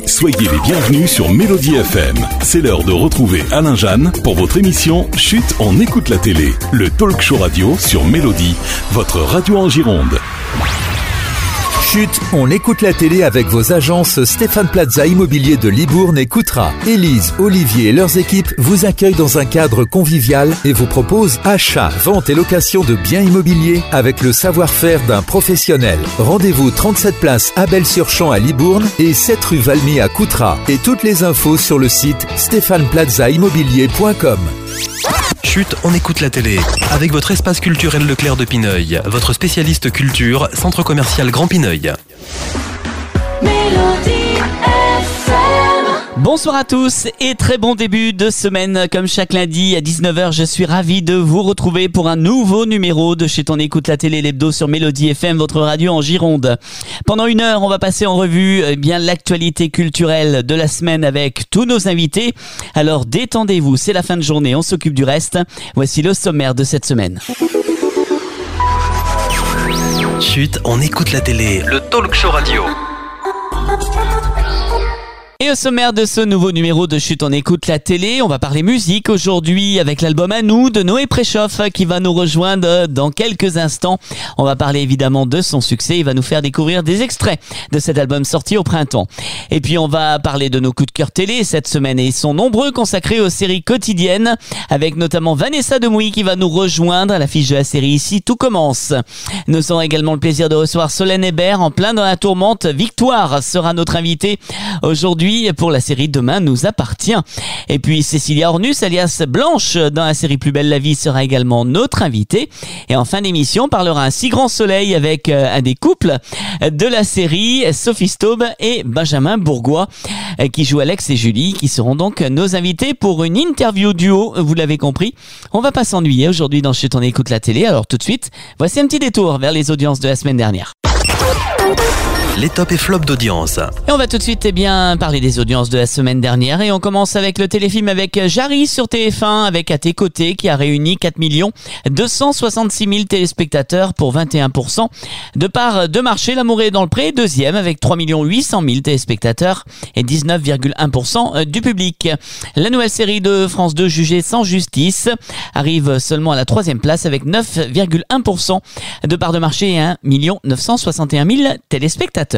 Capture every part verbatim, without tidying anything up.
Soyez les bienvenus sur Mélodie F M. C'est l'heure de retrouver Alain Jeanne pour votre émission Chut, on écoute la télé. Le talk show radio sur Mélodie, votre radio en Gironde. Chut, on écoute la télé avec vos agences Stéphane Plaza Immobilier de Libourne et Coutras. Élise, Olivier et leurs équipes vous accueillent dans un cadre convivial et vous proposent achat, vente et location de biens immobiliers avec le savoir-faire d'un professionnel. Rendez-vous trente-sept place Abel-sur-Champ à Libourne et sept rue Valmy à Coutras. Et toutes les infos sur le site stéphane plaza immobilier point com. Chut, on écoute la télé. Avec votre espace culturel Leclerc de Pineuil, votre spécialiste culture, centre commercial Grand Pineuil. Mélodie F M. Bonsoir à tous et très bon début de semaine. Comme chaque lundi à dix-neuf heures, je suis ravi de vous retrouver pour un nouveau numéro de Chut, on écoute la télé, l'hebdo sur Mélodie F M, votre radio en Gironde. Pendant une heure, on va passer en revue eh bien l'actualité culturelle de la semaine avec tous nos invités. Alors détendez-vous, c'est la fin de journée, on s'occupe du reste. Voici le sommaire de cette semaine. Chut, on écoute la télé, le talk show radio. Et au sommaire de ce nouveau numéro de Chut, on écoute la télé, on va parler musique aujourd'hui avec l'album À nous de Noé Préchoff qui va nous rejoindre dans quelques instants. On va parler évidemment de son succès, il va nous faire découvrir des extraits de cet album sorti au printemps. Et puis on va parler de nos coups de cœur télé cette semaine et ils sont nombreux, consacrés aux séries quotidiennes avec notamment Vanessa Demouy qui va nous rejoindre à l'affiche de la série Ici tout commence. Nous aurons également le plaisir de recevoir Solène Hébert en plein dans la tourmente. Victoire sera notre invitée aujourd'hui pour la série Demain nous appartient. Et puis Cécilia Ornus alias Blanche dans la série Plus belle la vie sera également notre invitée. Et en fin d'émission, on parlera un si grand soleil avec euh, un des couples de la série, Sophie Staub et Benjamin Bourgois euh, qui jouent Alex et Julie, qui seront donc nos invités pour une interview duo, vous l'avez compris. On va pas s'ennuyer aujourd'hui dans Chut, on écoute la télé. Alors tout de suite, voici un petit détour vers les audiences de la semaine dernière. Les tops et flops d'audience. Et on va tout de suite eh bien, parler des audiences de la semaine dernière et on commence avec le téléfilm avec Jarry sur T F un avec À tes côtés qui a réuni quatre millions deux cent soixante-six mille téléspectateurs pour vingt et un pour cent. De part de marché, L'amour est dans le pré, deuxième avec trois millions huit cent mille téléspectateurs et dix-neuf virgule un pour cent du public. La nouvelle série de France deux Jugée sans justice arrive seulement à la troisième place avec neuf virgule un pour cent de part de marché et un million neuf cent soixante et un mille téléspectateurs.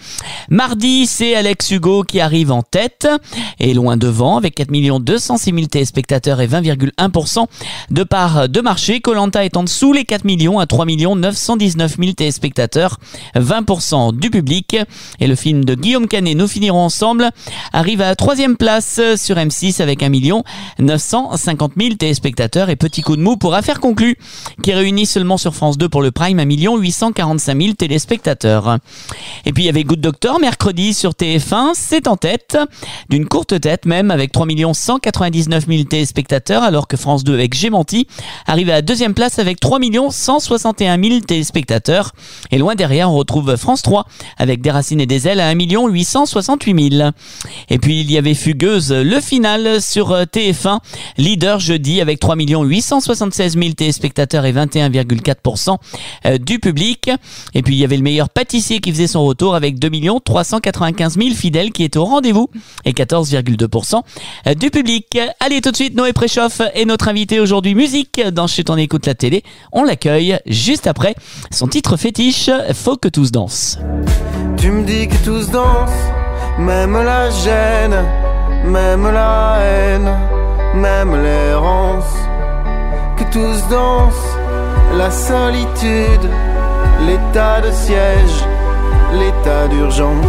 Mardi, c'est Alex Hugo qui arrive en tête et loin devant avec quatre millions deux cent six mille téléspectateurs et vingt virgule un pour cent de part de marché. Koh-Lanta est en dessous les quatre millions à trois millions neuf cent dix-neuf mille téléspectateurs, vingt pour cent du public. Et le film de Guillaume Canet, Nous finirons ensemble, arrive à la troisième place sur M six avec un million neuf cent cinquante mille téléspectateurs. Et petit coup de mou pour Affaires conclues qui réunit seulement sur France deux pour le Prime un million huit cent quarante-cinq mille téléspectateurs. Et puis il y avait Good Doctor mercredi sur T F un, c'est en tête, d'une courte tête même, avec trois millions cent quatre-vingt-dix-neuf mille téléspectateurs, alors que France deux avec J'ai menti arrive à la deuxième place avec trois millions cent soixante et un mille téléspectateurs. Et loin derrière, on retrouve France trois avec Des racines et des ailes à un million huit cent soixante-huit mille. Et puis il y avait Fugueuse, le final sur T F un, leader jeudi avec trois millions huit cent soixante-seize mille téléspectateurs et vingt et un virgule quatre pour cent du public. Et puis il y avait Le meilleur pâtissier qui faisait son retour avec deux millions trois cent quatre-vingt-quinze mille fidèles qui étaient au rendez-vous et quatorze virgule deux pour cent du public. Allez, tout de suite, Noé Préchoff est notre invité aujourd'hui musique dans Chut, on écoute la télé. On l'accueille juste après son titre fétiche, Faut que tous dansent. Tu me dis que tous dansent, même la gêne, même la haine, même l'errance. Que tous dansent, la solitude, l'état de siège, l'état d'urgence.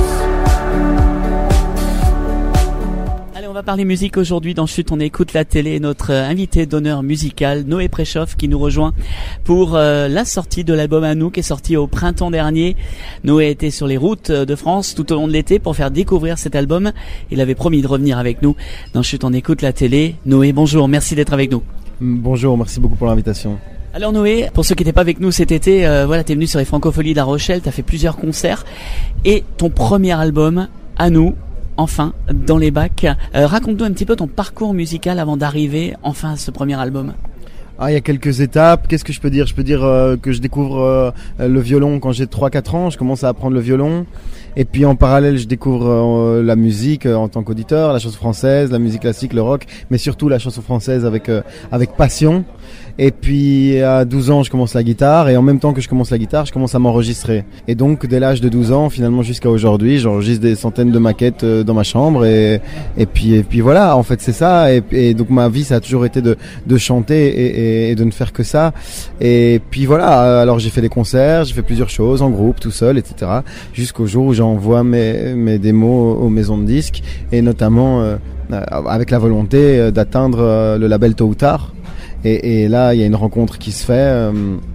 Allez, on va parler musique aujourd'hui dans Chut, on écoute la télé. Notre invité d'honneur musical, Noé Préchoff, qui nous rejoint pour euh, la sortie de l'album À nous, qui est sorti au printemps dernier. Noé était sur les routes de France tout au long de l'été pour faire découvrir cet album. Il avait promis de revenir avec nous dans Chut, on écoute la télé. Noé, bonjour, merci d'être avec nous. Bonjour, merci beaucoup pour l'invitation. Alors Noé, pour ceux qui n'étaient pas avec nous cet été, euh, voilà, t'es venu sur les Francopholies de La Rochelle, t'as fait plusieurs concerts et ton premier album, À nous, enfin, dans les bacs. Euh, raconte-nous un petit peu ton parcours musical avant d'arriver enfin à ce premier album. Ah, il y a quelques étapes. Qu'est-ce que je peux dire? Je peux dire euh, que je découvre euh, le violon quand j'ai trois quatre ans. Je commence à apprendre le violon. Et puis en parallèle, je découvre euh, la musique euh, en tant qu'auditeur, la chanson française, la musique classique, le rock, mais surtout la chanson française avec euh, avec passion. Et puis à douze ans, je commence la guitare et en même temps que je commence la guitare, je commence à m'enregistrer. Et donc dès l'âge de douze ans, finalement jusqu'à aujourd'hui, j'enregistre des centaines de maquettes euh, dans ma chambre et et puis et puis voilà, en fait c'est ça. Et, et donc ma vie, ça a toujours été de de chanter et, et, et de ne faire que ça. Et puis voilà, alors j'ai fait des concerts, j'ai fait plusieurs choses en groupe, tout seul, et cetera. Jusqu'au jour où j'envoie mes mes démos aux maisons de disques et notamment euh, avec la volonté d'atteindre euh, le label tôt ou tard. Et, et là, il y a une rencontre qui se fait, euh,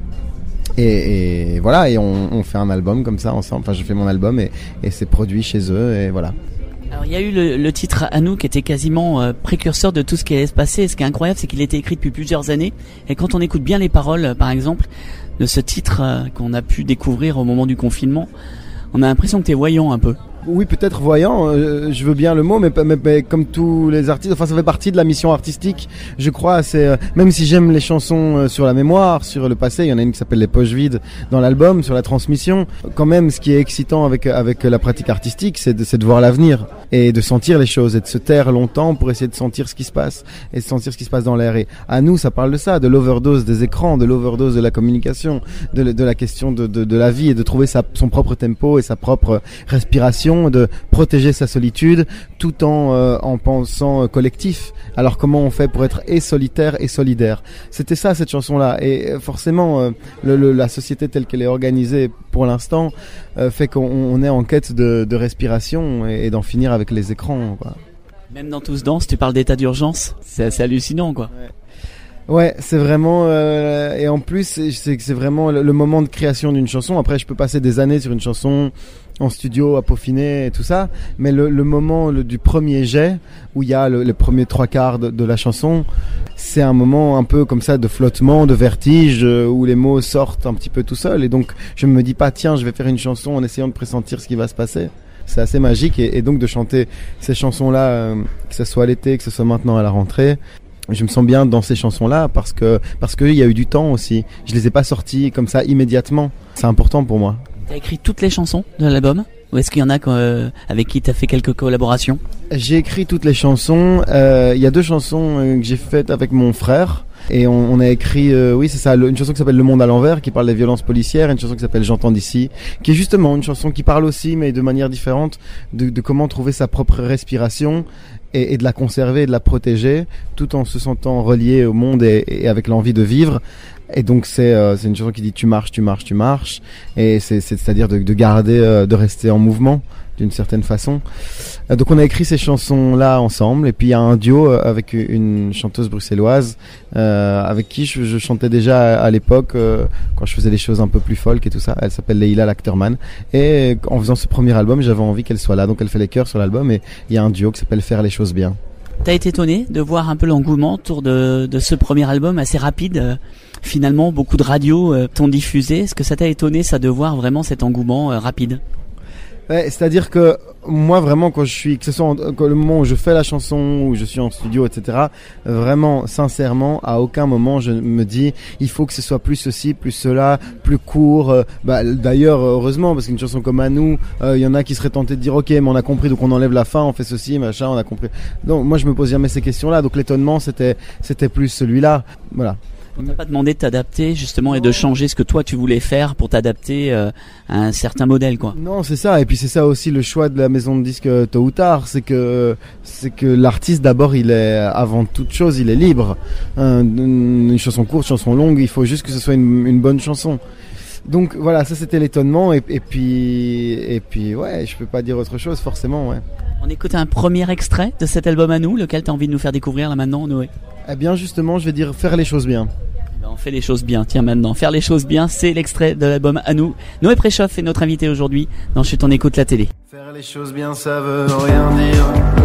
et, et voilà, et on, on fait un album comme ça ensemble. Enfin, je fais mon album et, et c'est produit chez eux, et voilà. Alors, il y a eu le, le titre À nous qui était quasiment euh, précurseur de tout ce qui allait se passer. Et ce qui est incroyable, c'est qu'il a été écrit depuis plusieurs années. Et quand on écoute bien les paroles, euh, par exemple, de ce titre euh, qu'on a pu découvrir au moment du confinement, on a l'impression que t'es voyant un peu. Oui, peut-être voyant, euh, je veux bien le mot, mais, mais, mais comme tous les artistes, enfin ça fait partie de la mission artistique, je crois. C'est euh, même si j'aime les chansons euh, sur la mémoire, sur le passé, il y en a une qui s'appelle Les Poches Vides dans l'album, sur la transmission. Quand même, ce qui est excitant avec avec la pratique artistique, c'est de, c'est de voir l'avenir et de sentir les choses et de se taire longtemps pour essayer de sentir ce qui se passe et de sentir ce qui se passe dans l'air. Et à nous, ça parle de ça, de l'overdose des écrans, de l'overdose de la communication, de, de la question de, de, de la vie et de trouver sa, son propre tempo et sa propre respiration, de protéger sa solitude tout en euh, en pensant euh, collectif. Alors comment on fait pour être et solitaire et solidaire? C'était ça cette chanson-là. Et euh, forcément, euh, le, le, la société telle qu'elle est organisée pour l'instant euh, fait qu'on on est en quête de, de respiration et, et d'en finir avec les écrans, quoi. Même dans Tous Danse, tu parles d'état d'urgence. C'est assez hallucinant, quoi. Ouais. Ouais, c'est vraiment euh, et en plus c'est c'est vraiment le, le moment de création d'une chanson. Après, je peux passer des années sur une chanson en studio à peaufiner et tout ça, mais le, le moment le, du premier jet où il y a le, les premiers trois quarts de, de la chanson, c'est un moment un peu comme ça de flottement, de vertige, euh, où les mots sortent un petit peu tout seuls. Et donc je me dis pas tiens, je vais faire une chanson en essayant de pressentir ce qui va se passer. C'est assez magique et, et donc de chanter ces chansons-là, euh, que ce soit l'été, que ce soit maintenant à la rentrée. Je me sens bien dans ces chansons-là parce que parce qu'il y a eu du temps aussi. Je les ai pas sorties comme ça immédiatement. C'est important pour moi. T'as écrit toutes les chansons de l'album? Ou est-ce qu'il y en a euh, avec qui t'as fait quelques collaborations? J'ai écrit toutes les chansons. Euh, il y a deux chansons euh, que j'ai faites avec mon frère. Et on, on a écrit, euh, oui c'est ça, le, une chanson qui s'appelle Le Monde à l'envers, qui parle des violences policières, et une chanson qui s'appelle J'entends d'ici, qui est justement une chanson qui parle aussi, mais de manière différente, de, de comment trouver sa propre respiration et, et de la conserver et de la protéger, tout en se sentant relié au monde et, et avec l'envie de vivre. Et donc c'est euh, c'est une chanson qui dit tu marches, tu marches, tu marches, et c'est c'est c'est-à-dire de, de garder, euh, de rester en mouvement d'une certaine façon. Euh, donc on a écrit ces chansons là ensemble, et puis il y a un duo euh, avec une chanteuse bruxelloise euh, avec qui je, je chantais déjà à, à l'époque euh, quand je faisais des choses un peu plus folk et tout ça. Elle s'appelle Leila Lachterman, et en faisant ce premier album, j'avais envie qu'elle soit là. Donc elle fait les chœurs sur l'album, et il y a un duo qui s'appelle Faire les choses bien. T'as été étonné de voir un peu l'engouement autour de, de ce premier album assez rapide. Euh, finalement, beaucoup de radios euh, t'ont diffusé. Est-ce que ça t'a étonné, ça, de voir vraiment cet engouement euh, rapide? Ouais, c'est-à-dire que moi vraiment quand je suis, que ce soit en, que le moment où je fais la chanson, où je suis en studio, et cetera, vraiment sincèrement à aucun moment je me dis il faut que ce soit plus ceci, plus cela, plus court. Euh, bah d'ailleurs heureusement, parce qu'une chanson comme À nous, il euh, y en a qui seraient tentés de dire ok mais on a compris donc on enlève la fin, on fait ceci machin, on a compris. Donc moi je me pose jamais ces questions-là. Donc l'étonnement c'était c'était plus celui-là. Voilà. On t'a pas demandé de t'adapter justement et de changer ce que toi tu voulais faire pour t'adapter euh, à un certain modèle, quoi. Non, c'est ça. Et puis c'est ça aussi le choix de la maison de disques euh, tôt ou tard, c'est que c'est que l'artiste d'abord il est avant toute chose il est libre. Un, une, une chanson courte, chanson longue, il faut juste que ce soit une, une bonne chanson. Donc voilà, ça c'était l'étonnement et, et puis et puis ouais, je peux pas dire autre chose forcément, ouais. On écoute un premier extrait de cet album À nous, lequel t'as envie de nous faire découvrir là maintenant, Noé? Eh bien justement, je vais dire Faire les choses bien. On fait les choses bien, tiens maintenant, Faire les choses bien, c'est l'extrait de l'album À nous. Noé Préchoff est notre invité aujourd'hui dans Chut, on écoute la télé. Faire les choses bien ça veut rien dire,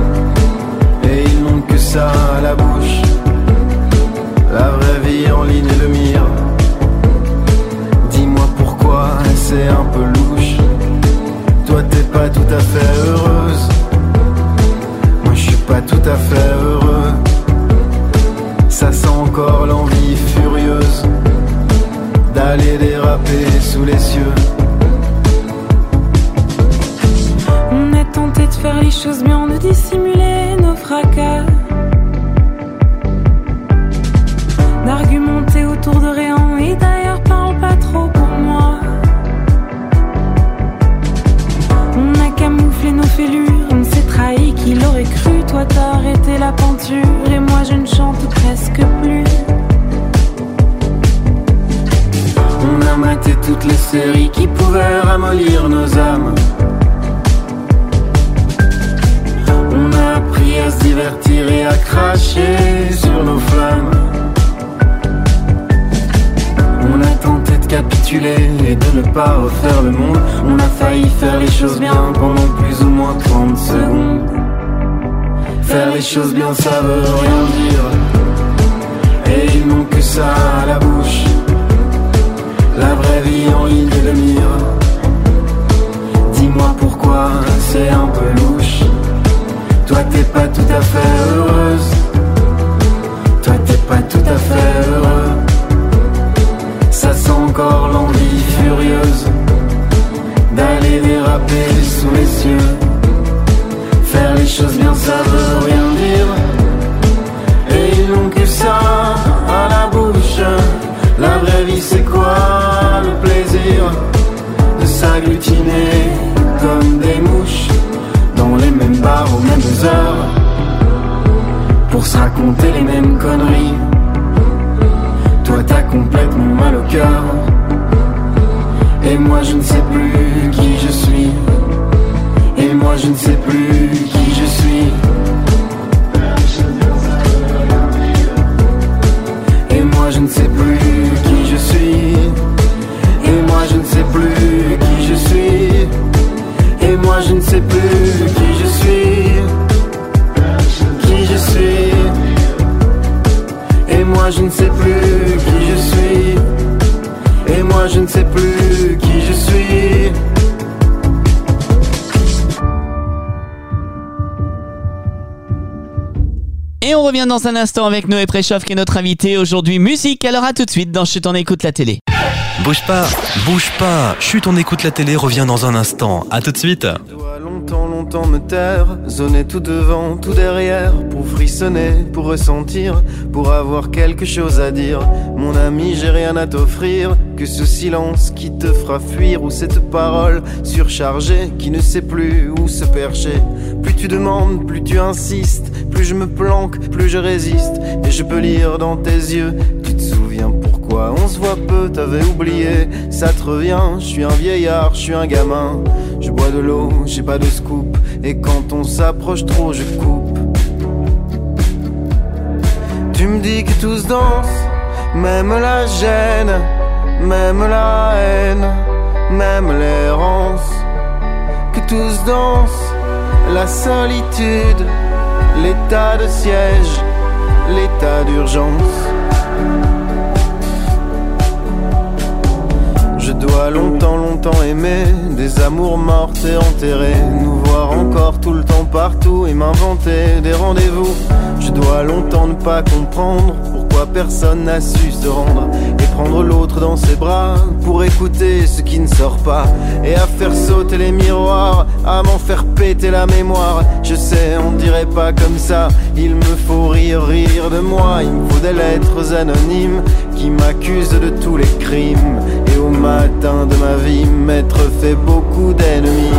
et ils n'ont que ça à la bouche. La vraie vie en ligne de mire. Dis-moi pourquoi c'est un peu louche. Toi t'es pas tout à fait heureuse, moi je suis pas tout à fait heureux. ça sent encore l'envie furieuse d'aller déraper sous les cieux. On est tenté de faire les choses bien, de dissimuler nos fracas, d'argumenter autour de rien, et d'ailleurs parle pas trop pour moi. On a camouflé nos fêlures, on s'est trahi, qui l'aurait cru. Toi t'as arrêté la peinture et moi je ne chante presque plus. On a maté toutes les séries qui pouvaient ramollir nos âmes. On a appris à se divertir et à cracher sur nos flammes. On a tenté de capituler et de ne pas refaire le monde. On a failli faire les choses bien pendant plus ou moins trente secondes. Faire les choses bien ça veut rien dire, et ils n'ont que ça à la bouche. La vraie vie en ligne de mire. Dis-moi pourquoi c'est un peu louche. Toi t'es pas tout à fait heureuse. Toi t'es pas tout à fait heureux. Ça sent encore l'envie furieuse d'aller déraper sous les cieux. Faire les choses bien ça veut rien dire, et ils n'ont que ça à la bouche. La vraie vie c'est quoi? Le plaisir de s'agglutiner comme des mouches dans les mêmes bars aux mêmes heures pour se raconter les mêmes conneries. Toi t'as complètement mal au cœur, et moi je ne sais plus qui je suis. Et moi je ne sais plus qui je suis. Et moi je ne sais plus qui je suis. Et moi je ne sais plus qui je suis. Et moi je ne sais plus qui je suis. Qui je suis. Et moi je ne sais plus qui je suis. Et moi je ne sais plus qui je suis. Et on revient dans un instant avec Noé Préchoff qui est notre invité aujourd'hui. Musique, alors à tout de suite dans Chut on écoute la télé. Bouge pas, bouge pas. Chut, on écoute la télé revient dans un instant. À tout de suite. Je dois longtemps, longtemps me taire, zoner tout devant, tout derrière, pour frissonner, pour ressentir, pour avoir quelque chose à dire. Mon ami, j'ai rien à t'offrir que ce silence qui te fera fuir, ou cette parole surchargée qui ne sait plus où se percher. Plus tu demandes, plus tu insistes, plus je me planque, plus je résiste, et je peux lire dans tes yeux. Tu te souviens pourquoi on se voit peu, t'avais oublié, ça te revient. Je suis un vieillard, je suis un gamin, je bois de l'eau, j'ai pas de scoop, et quand on s'approche trop, je coupe. Tu me dis que tous dansent, même la gêne, même la haine, même l'errance, que tous dansent la solitude, l'état de siège, l'état d'urgence. Je dois longtemps, longtemps aimer des amours mortes et enterrées, nous voir encore tout le temps partout et m'inventer des rendez-vous. Je dois longtemps ne pas comprendre pourquoi personne n'a su se rendre et prendre l'autre dans ses bras pour écouter ce qui ne sort pas, et à faire sauter les miroirs, à m'en faire péter la mémoire. Je sais, on dirait pas comme ça, il me faut rire, rire de moi. Il me faut des lettres anonymes qui m'accusent de tous les crimes, et au matin de ma vie m'être fait beaucoup d'ennemis.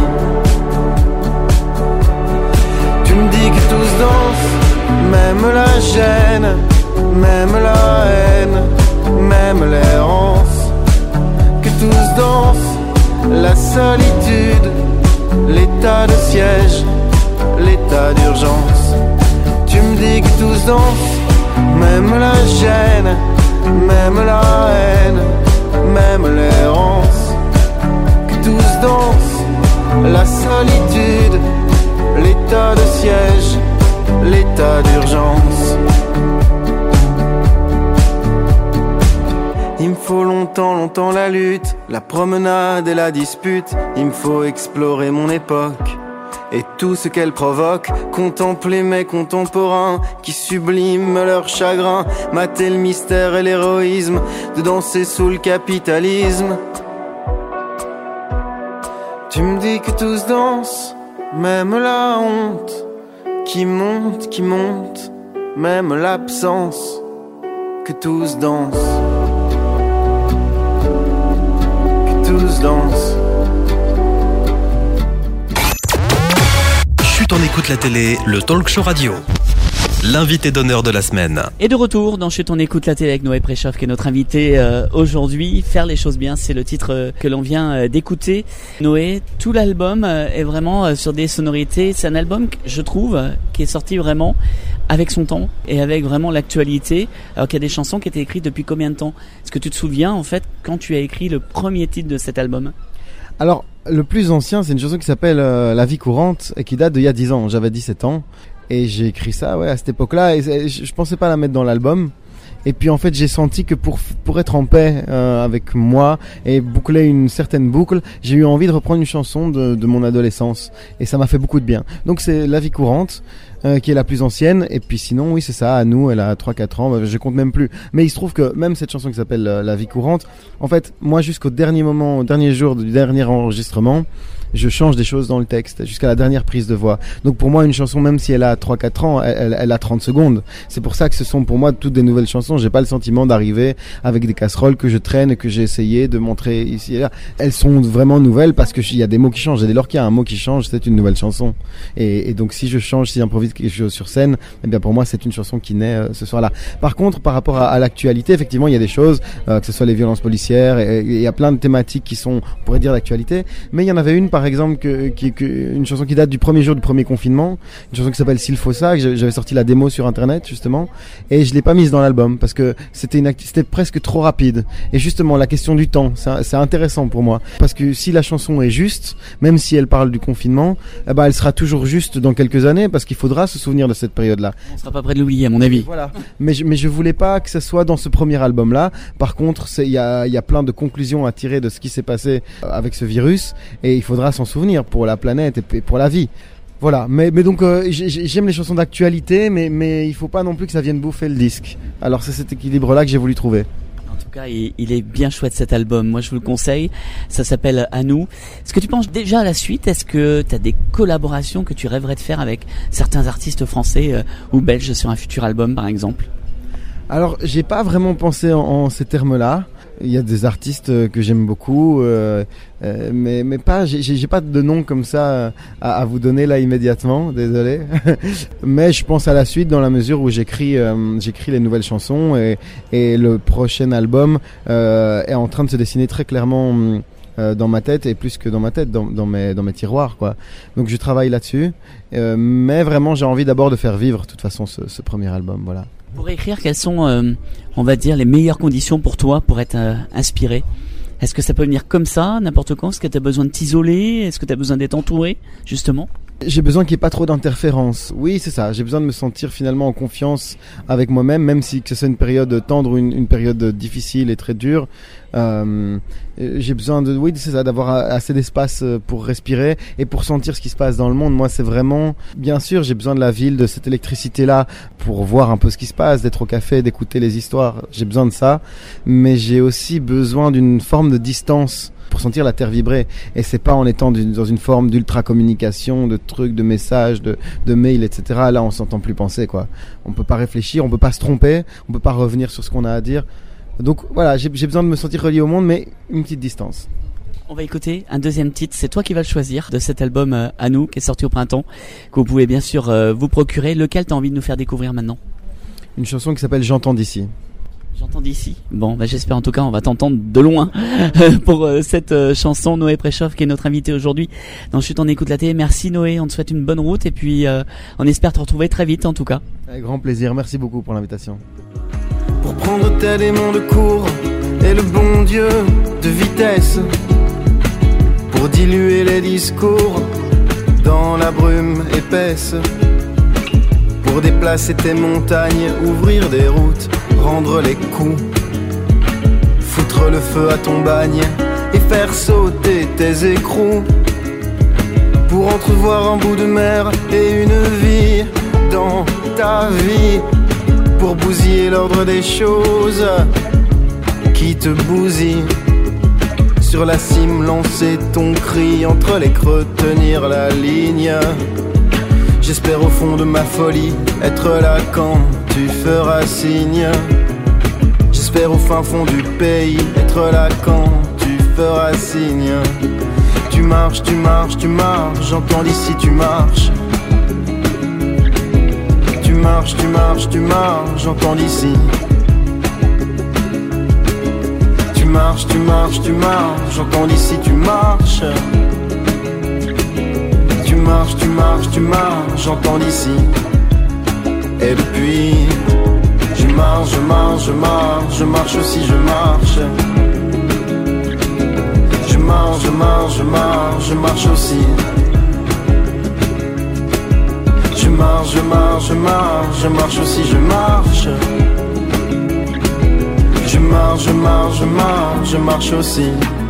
Tu me dis que tous dansent, même la gêne, même la haine, même l'errance, que tous dansent la solitude, l'état de siège, l'état d'urgence. Tu me dis que tous dansent, même la gêne, même la haine, même l'errance, que tous dansent la solitude, l'état de siège, l'état d'urgence. Il me faut longtemps, longtemps la lutte, la promenade et la dispute. Il me faut explorer mon époque et tout ce qu'elle provoque. Contempler mes contemporains qui subliment leur chagrin, mater le mystère et l'héroïsme de danser sous le capitalisme. Tu me dis que tous dansent, même la honte qui monte, qui monte, même l'absence, que tous dansent, que tous dansent. Chut, on écoute la télé, le talk show radio. L'invité d'honneur de la semaine. Et de retour dans Chut, on écoute la télé avec Noé Préchoff qui est notre invité euh, aujourd'hui. Faire les choses bien, c'est le titre euh, que l'on vient euh, d'écouter. Noé, tout l'album euh, est vraiment euh, sur des sonorités. C'est un album, je trouve, euh, qui est sorti vraiment avec son temps et avec vraiment l'actualité. Alors qu'il y a des chansons qui étaient écrites depuis combien de temps? Est-ce que tu te souviens en fait quand tu as écrit le premier titre de cet album? Alors, le plus ancien, c'est une chanson qui s'appelle euh, La vie courante et qui date d'il y a dix ans. J'avais dix-sept ans. Et j'ai écrit ça, ouais, à cette époque-là. Et je, je pensais pas la mettre dans l'album. Et puis en fait, j'ai senti que pour pour être en paix euh, avec moi et boucler une certaine boucle, j'ai eu envie de reprendre une chanson de, de mon adolescence. Et ça m'a fait beaucoup de bien. Donc c'est La vie courante, euh, qui est la plus ancienne. Et puis sinon, oui, c'est ça. À nous, elle a trois quatre ans. Bah, je compte même plus. Mais il se trouve que même cette chanson qui s'appelle euh, La vie courante, en fait, moi, jusqu'au dernier moment, au dernier jour du dernier enregistrement, je change des choses dans le texte jusqu'à la dernière prise de voix. Donc pour moi, une chanson, même si elle a trois quatre ans, elle, elle, elle a trente secondes. C'est pour ça que ce sont pour moi toutes des nouvelles chansons. J'ai pas le sentiment d'arriver avec des casseroles que je traîne et que j'ai essayé de montrer ici et là. Elles sont vraiment nouvelles parce que il y a des mots qui changent. Et dès lors qu'il y a un mot qui change, c'est une nouvelle chanson. Et, et donc si je change, si j'improvise quelque chose sur scène, eh bien pour moi, c'est une chanson qui naît euh, ce soir-là. Par contre, par rapport à, à l'actualité, effectivement, il y a des choses, euh, que ce soit les violences policières, et il y a plein de thématiques qui sont, on pourrait dire, d'actualité. Mais il y en avait une, par exemple, que, qui Que, une chanson qui date du premier jour du premier confinement, une chanson qui s'appelle S'il faut ça, que j'avais sorti la démo sur internet justement, et je l'ai pas mise dans l'album parce que c'était une acti- c'était presque trop rapide. Et justement la question du temps, c'est, c'est intéressant pour moi parce que si la chanson est juste, même si elle parle du confinement, eh ben elle sera toujours juste dans quelques années parce qu'il faudra se souvenir de cette période-là. On sera pas près de l'oublier à mon avis. Voilà. Mais je, mais je voulais pas que ça soit dans ce premier album-là. Par contre, il y a, y a plein de conclusions à tirer de ce qui s'est passé avec ce virus et il faudra s'en souvenir pour la planète et pour la vie. Voilà, mais, mais donc euh, j'aime les chansons d'actualité, mais, mais il faut pas non plus que ça vienne bouffer le disque. Alors c'est cet équilibre-là que j'ai voulu trouver. En tout cas, il, il est bien chouette cet album, moi je vous le conseille, ça s'appelle À nous. Est-ce que tu penses déjà à la suite? Est-ce que tu as des collaborations que tu rêverais de faire avec certains artistes français euh, ou belges sur un futur album par exemple? Alors j'ai pas vraiment pensé en, en ces termes-là. Il y a des artistes que j'aime beaucoup, euh, euh, mais mais pas, j'ai, j'ai pas de nom comme ça à, à vous donner là immédiatement, désolé. Mais je pense à la suite dans la mesure où j'écris euh, j'écris les nouvelles chansons et et le prochain album euh, est en train de se dessiner très clairement euh, dans ma tête et plus que dans ma tête, dans dans mes dans mes tiroirs quoi. Donc je travaille là-dessus, euh, mais vraiment j'ai envie d'abord de faire vivre de toute façon ce, ce premier album, voilà. Pour écrire, quelles sont, euh, on va dire, les meilleures conditions pour toi pour être euh, inspiré? Est-ce que ça peut venir comme ça, n'importe quand? Est-ce que tu as besoin de t'isoler? Est-ce que tu as besoin d'être entouré, justement? J'ai besoin qu'il n'y ait pas trop d'interférences. Oui, c'est ça. J'ai besoin de me sentir finalement en confiance avec moi-même, même si que c'est une période tendre ou une, une période difficile et très dure. Euh, j'ai besoin de, oui, c'est ça, d'avoir assez d'espace pour respirer et pour sentir ce qui se passe dans le monde. Moi, c'est vraiment, bien sûr, j'ai besoin de la ville, de cette électricité-là pour voir un peu ce qui se passe, d'être au café, d'écouter les histoires. J'ai besoin de ça, mais j'ai aussi besoin d'une forme de distance pour sentir la terre vibrer. Et c'est pas en étant d'une, dans une forme d'ultra communication, de trucs, de messages, de, de mails, et cetera. Là, on s'entend plus penser, quoi. On peut pas réfléchir, on peut pas se tromper, on peut pas revenir sur ce qu'on a à dire. Donc voilà, j'ai, j'ai besoin de me sentir relié au monde, mais une petite distance. On va écouter un deuxième titre, c'est toi qui vas le choisir, de cet album euh, À nous, qui est sorti au printemps, que vous pouvez bien sûr euh, vous procurer. Lequel t'as envie de nous faire découvrir maintenant? Une chanson qui s'appelle J'entends d'ici. J'entends d'ici. Bon, bah j'espère en tout cas on va t'entendre de loin pour euh, cette euh, chanson. Noé Préchoff qui est notre invité aujourd'hui dans Chut, on écoute la télé. Merci Noé, on te souhaite une bonne route et puis euh, on espère te retrouver très vite en tout cas. Avec grand plaisir, merci beaucoup pour l'invitation. Pour prendre tel aimant de cours et le bon Dieu de vitesse, pour diluer les discours dans la brume épaisse, pour déplacer tes montagnes, ouvrir des routes, rendre les coups, foutre le feu à ton bagne et faire sauter tes écrous, pour entrevoir un bout de mer et une vie dans ta vie, pour bousiller l'ordre des choses qui te bousillent. Sur la cime, lancer ton cri, entre les creux, tenir la ligne. J'espère au fond de ma folie être là quand tu feras signe. J'espère au fin fond du pays être là quand tu feras signe. Tu marches, tu marches, tu marches, j'entends d'ici tu marches. Tu marches, tu marches, tu marches, j'entends d'ici. Tu marches, tu marches, tu marches, j'entends d'ici tu marches. Tu marches, tu marches, tu marches, j'entends d'ici. Et puis je marche, je marche, je marche, je marche aussi, je marche. Je marche, je marche, je marche, je marche aussi. Je marche, je marche, je marche, je marche aussi, je marche. Je marche, je marche, je marche, je marche aussi.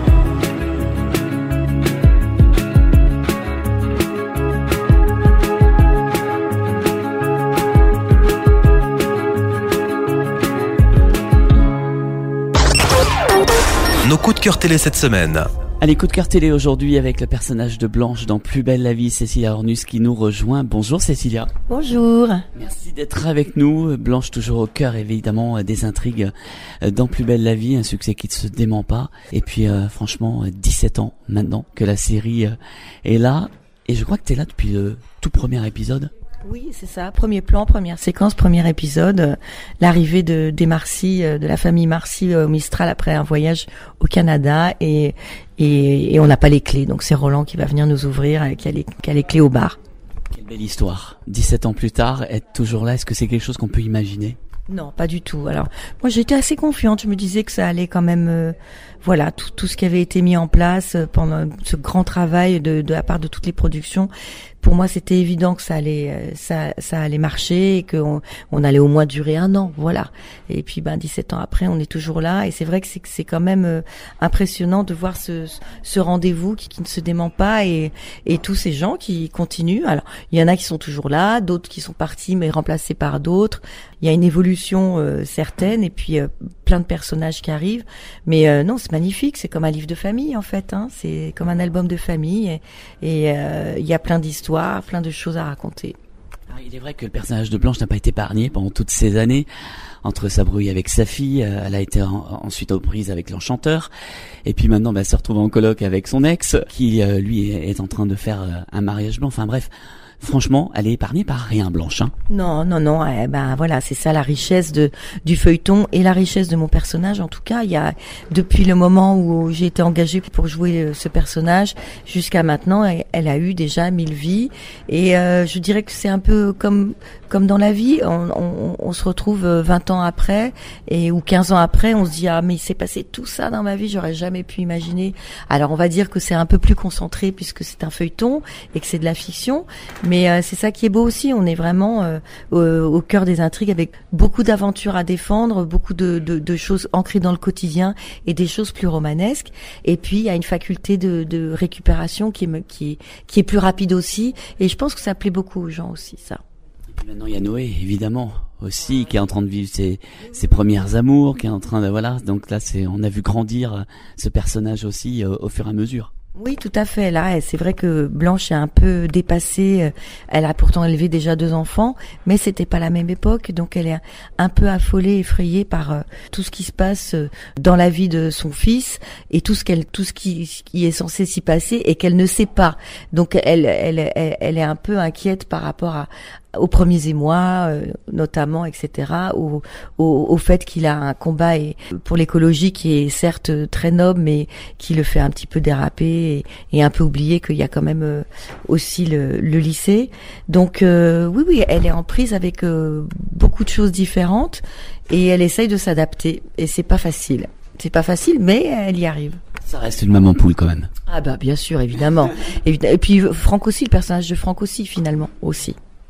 Nos coups de cœur télé cette semaine. Allez, coup de cœur télé aujourd'hui avec le personnage de Blanche dans Plus belle la vie, Cécilia Ornus qui nous rejoint. Bonjour Cécilia. Bonjour. Merci d'être avec nous. Blanche toujours au cœur évidemment des intrigues dans Plus belle la vie, un succès qui ne se dément pas. Et puis euh, franchement, dix-sept ans maintenant que la série euh, est là. Et je crois que tu es là depuis le tout premier épisode. Oui, c'est ça. Premier plan, première séquence, premier épisode. Euh, l'arrivée de des Marcy, euh, de la famille Marcy euh, au Mistral après un voyage au Canada et et, et on n'a pas les clés. Donc c'est Roland qui va venir nous ouvrir, euh, qui a les qui a les clés au bar. Quelle belle histoire. dix-sept ans plus tard, être toujours là, est-ce que c'est quelque chose qu'on peut imaginer ? Non, pas du tout. Alors, moi, j'étais assez confiante. Je me disais que ça allait quand même, euh, voilà, tout, tout ce qui avait été mis en place euh, pendant ce grand travail de, de la part de toutes les productions. Pour moi, c'était évident que ça allait, euh, ça, ça allait marcher et qu'on on allait au moins durer un an, voilà. Et puis, ben, dix-sept ans après, on est toujours là. Et c'est vrai que c'est, c'est quand même euh, impressionnant de voir ce, ce rendez-vous qui, qui ne se dément pas et, et tous ces gens qui continuent. Alors, il y en a qui sont toujours là, d'autres qui sont partis mais remplacés par d'autres. Il y a une évolution euh, certaine et puis euh, plein de personnages qui arrivent. Mais euh, non, c'est magnifique. C'est comme un livre de famille en fait. Hein. C'est comme un album de famille et, et euh, il y a plein d'histoires, plein de choses à raconter. Alors, il est vrai que le personnage de Blanche n'a pas été épargné pendant toutes ces années. Entre sa brouille avec sa fille, euh, elle a été en, ensuite aux prises avec l'enchanteur. Et puis maintenant, bah, elle se retrouve en coloc avec son ex, qui euh, lui est, est en train de faire euh, un mariage blanc. Enfin bref. Franchement, elle est épargnée par rien, Blanche. Hein. Non, non, non. Eh ben voilà, c'est ça la richesse de du feuilleton et la richesse de mon personnage. En tout cas, il y a depuis le moment où j'ai été engagée pour jouer ce personnage jusqu'à maintenant, elle, elle a eu déjà mille vies. Et euh, je dirais que c'est un peu comme comme dans la vie. On, on, on se retrouve vingt ans après et ou quinze ans après, on se dit ah mais il s'est passé tout ça dans ma vie, j'aurais jamais pu imaginer. Alors on va dire que c'est un peu plus concentré puisque c'est un feuilleton et que c'est de la fiction. Mais Mais euh, c'est ça qui est beau aussi, on est vraiment euh, au, au cœur des intrigues avec beaucoup d'aventures à défendre, beaucoup de, de, de choses ancrées dans le quotidien et des choses plus romanesques. Et puis il y a une faculté de, de récupération qui est, qui, qui est plus rapide aussi. Et je pense que ça plaît beaucoup aux gens aussi, ça. Et puis maintenant il y a Noé, évidemment, aussi, qui est en train de vivre ses, ses premières amours, qui est en train de... Voilà, donc là c'est, on a vu grandir ce personnage aussi euh, au fur et à mesure. Oui, tout à fait. Là, c'est vrai que Blanche est un peu dépassée. Elle a pourtant élevé déjà deux enfants, mais c'était pas la même époque, donc elle est un peu affolée, effrayée par tout ce qui se passe dans la vie de son fils et tout ce qu'elle, tout ce qui, qui est censé s'y passer et qu'elle ne sait pas. Donc elle, elle, elle, elle est un peu inquiète par rapport à aux premiers émois, euh, notamment, et cetera, au, au, au fait qu'il a un combat et, pour l'écologie qui est certes très noble, mais qui le fait un petit peu déraper et, et un peu oublier qu'il y a quand même euh, aussi le, le lycée. Donc euh, oui, oui, elle est en prise avec euh, beaucoup de choses différentes et elle essaye de s'adapter et c'est pas facile. C'est pas facile, mais elle y arrive. Ça reste une maman poule quand même. Ah bah bien sûr, évidemment. Et puis Franck aussi, le personnage de Franck aussi, finalement, aussi. Ah bah oui.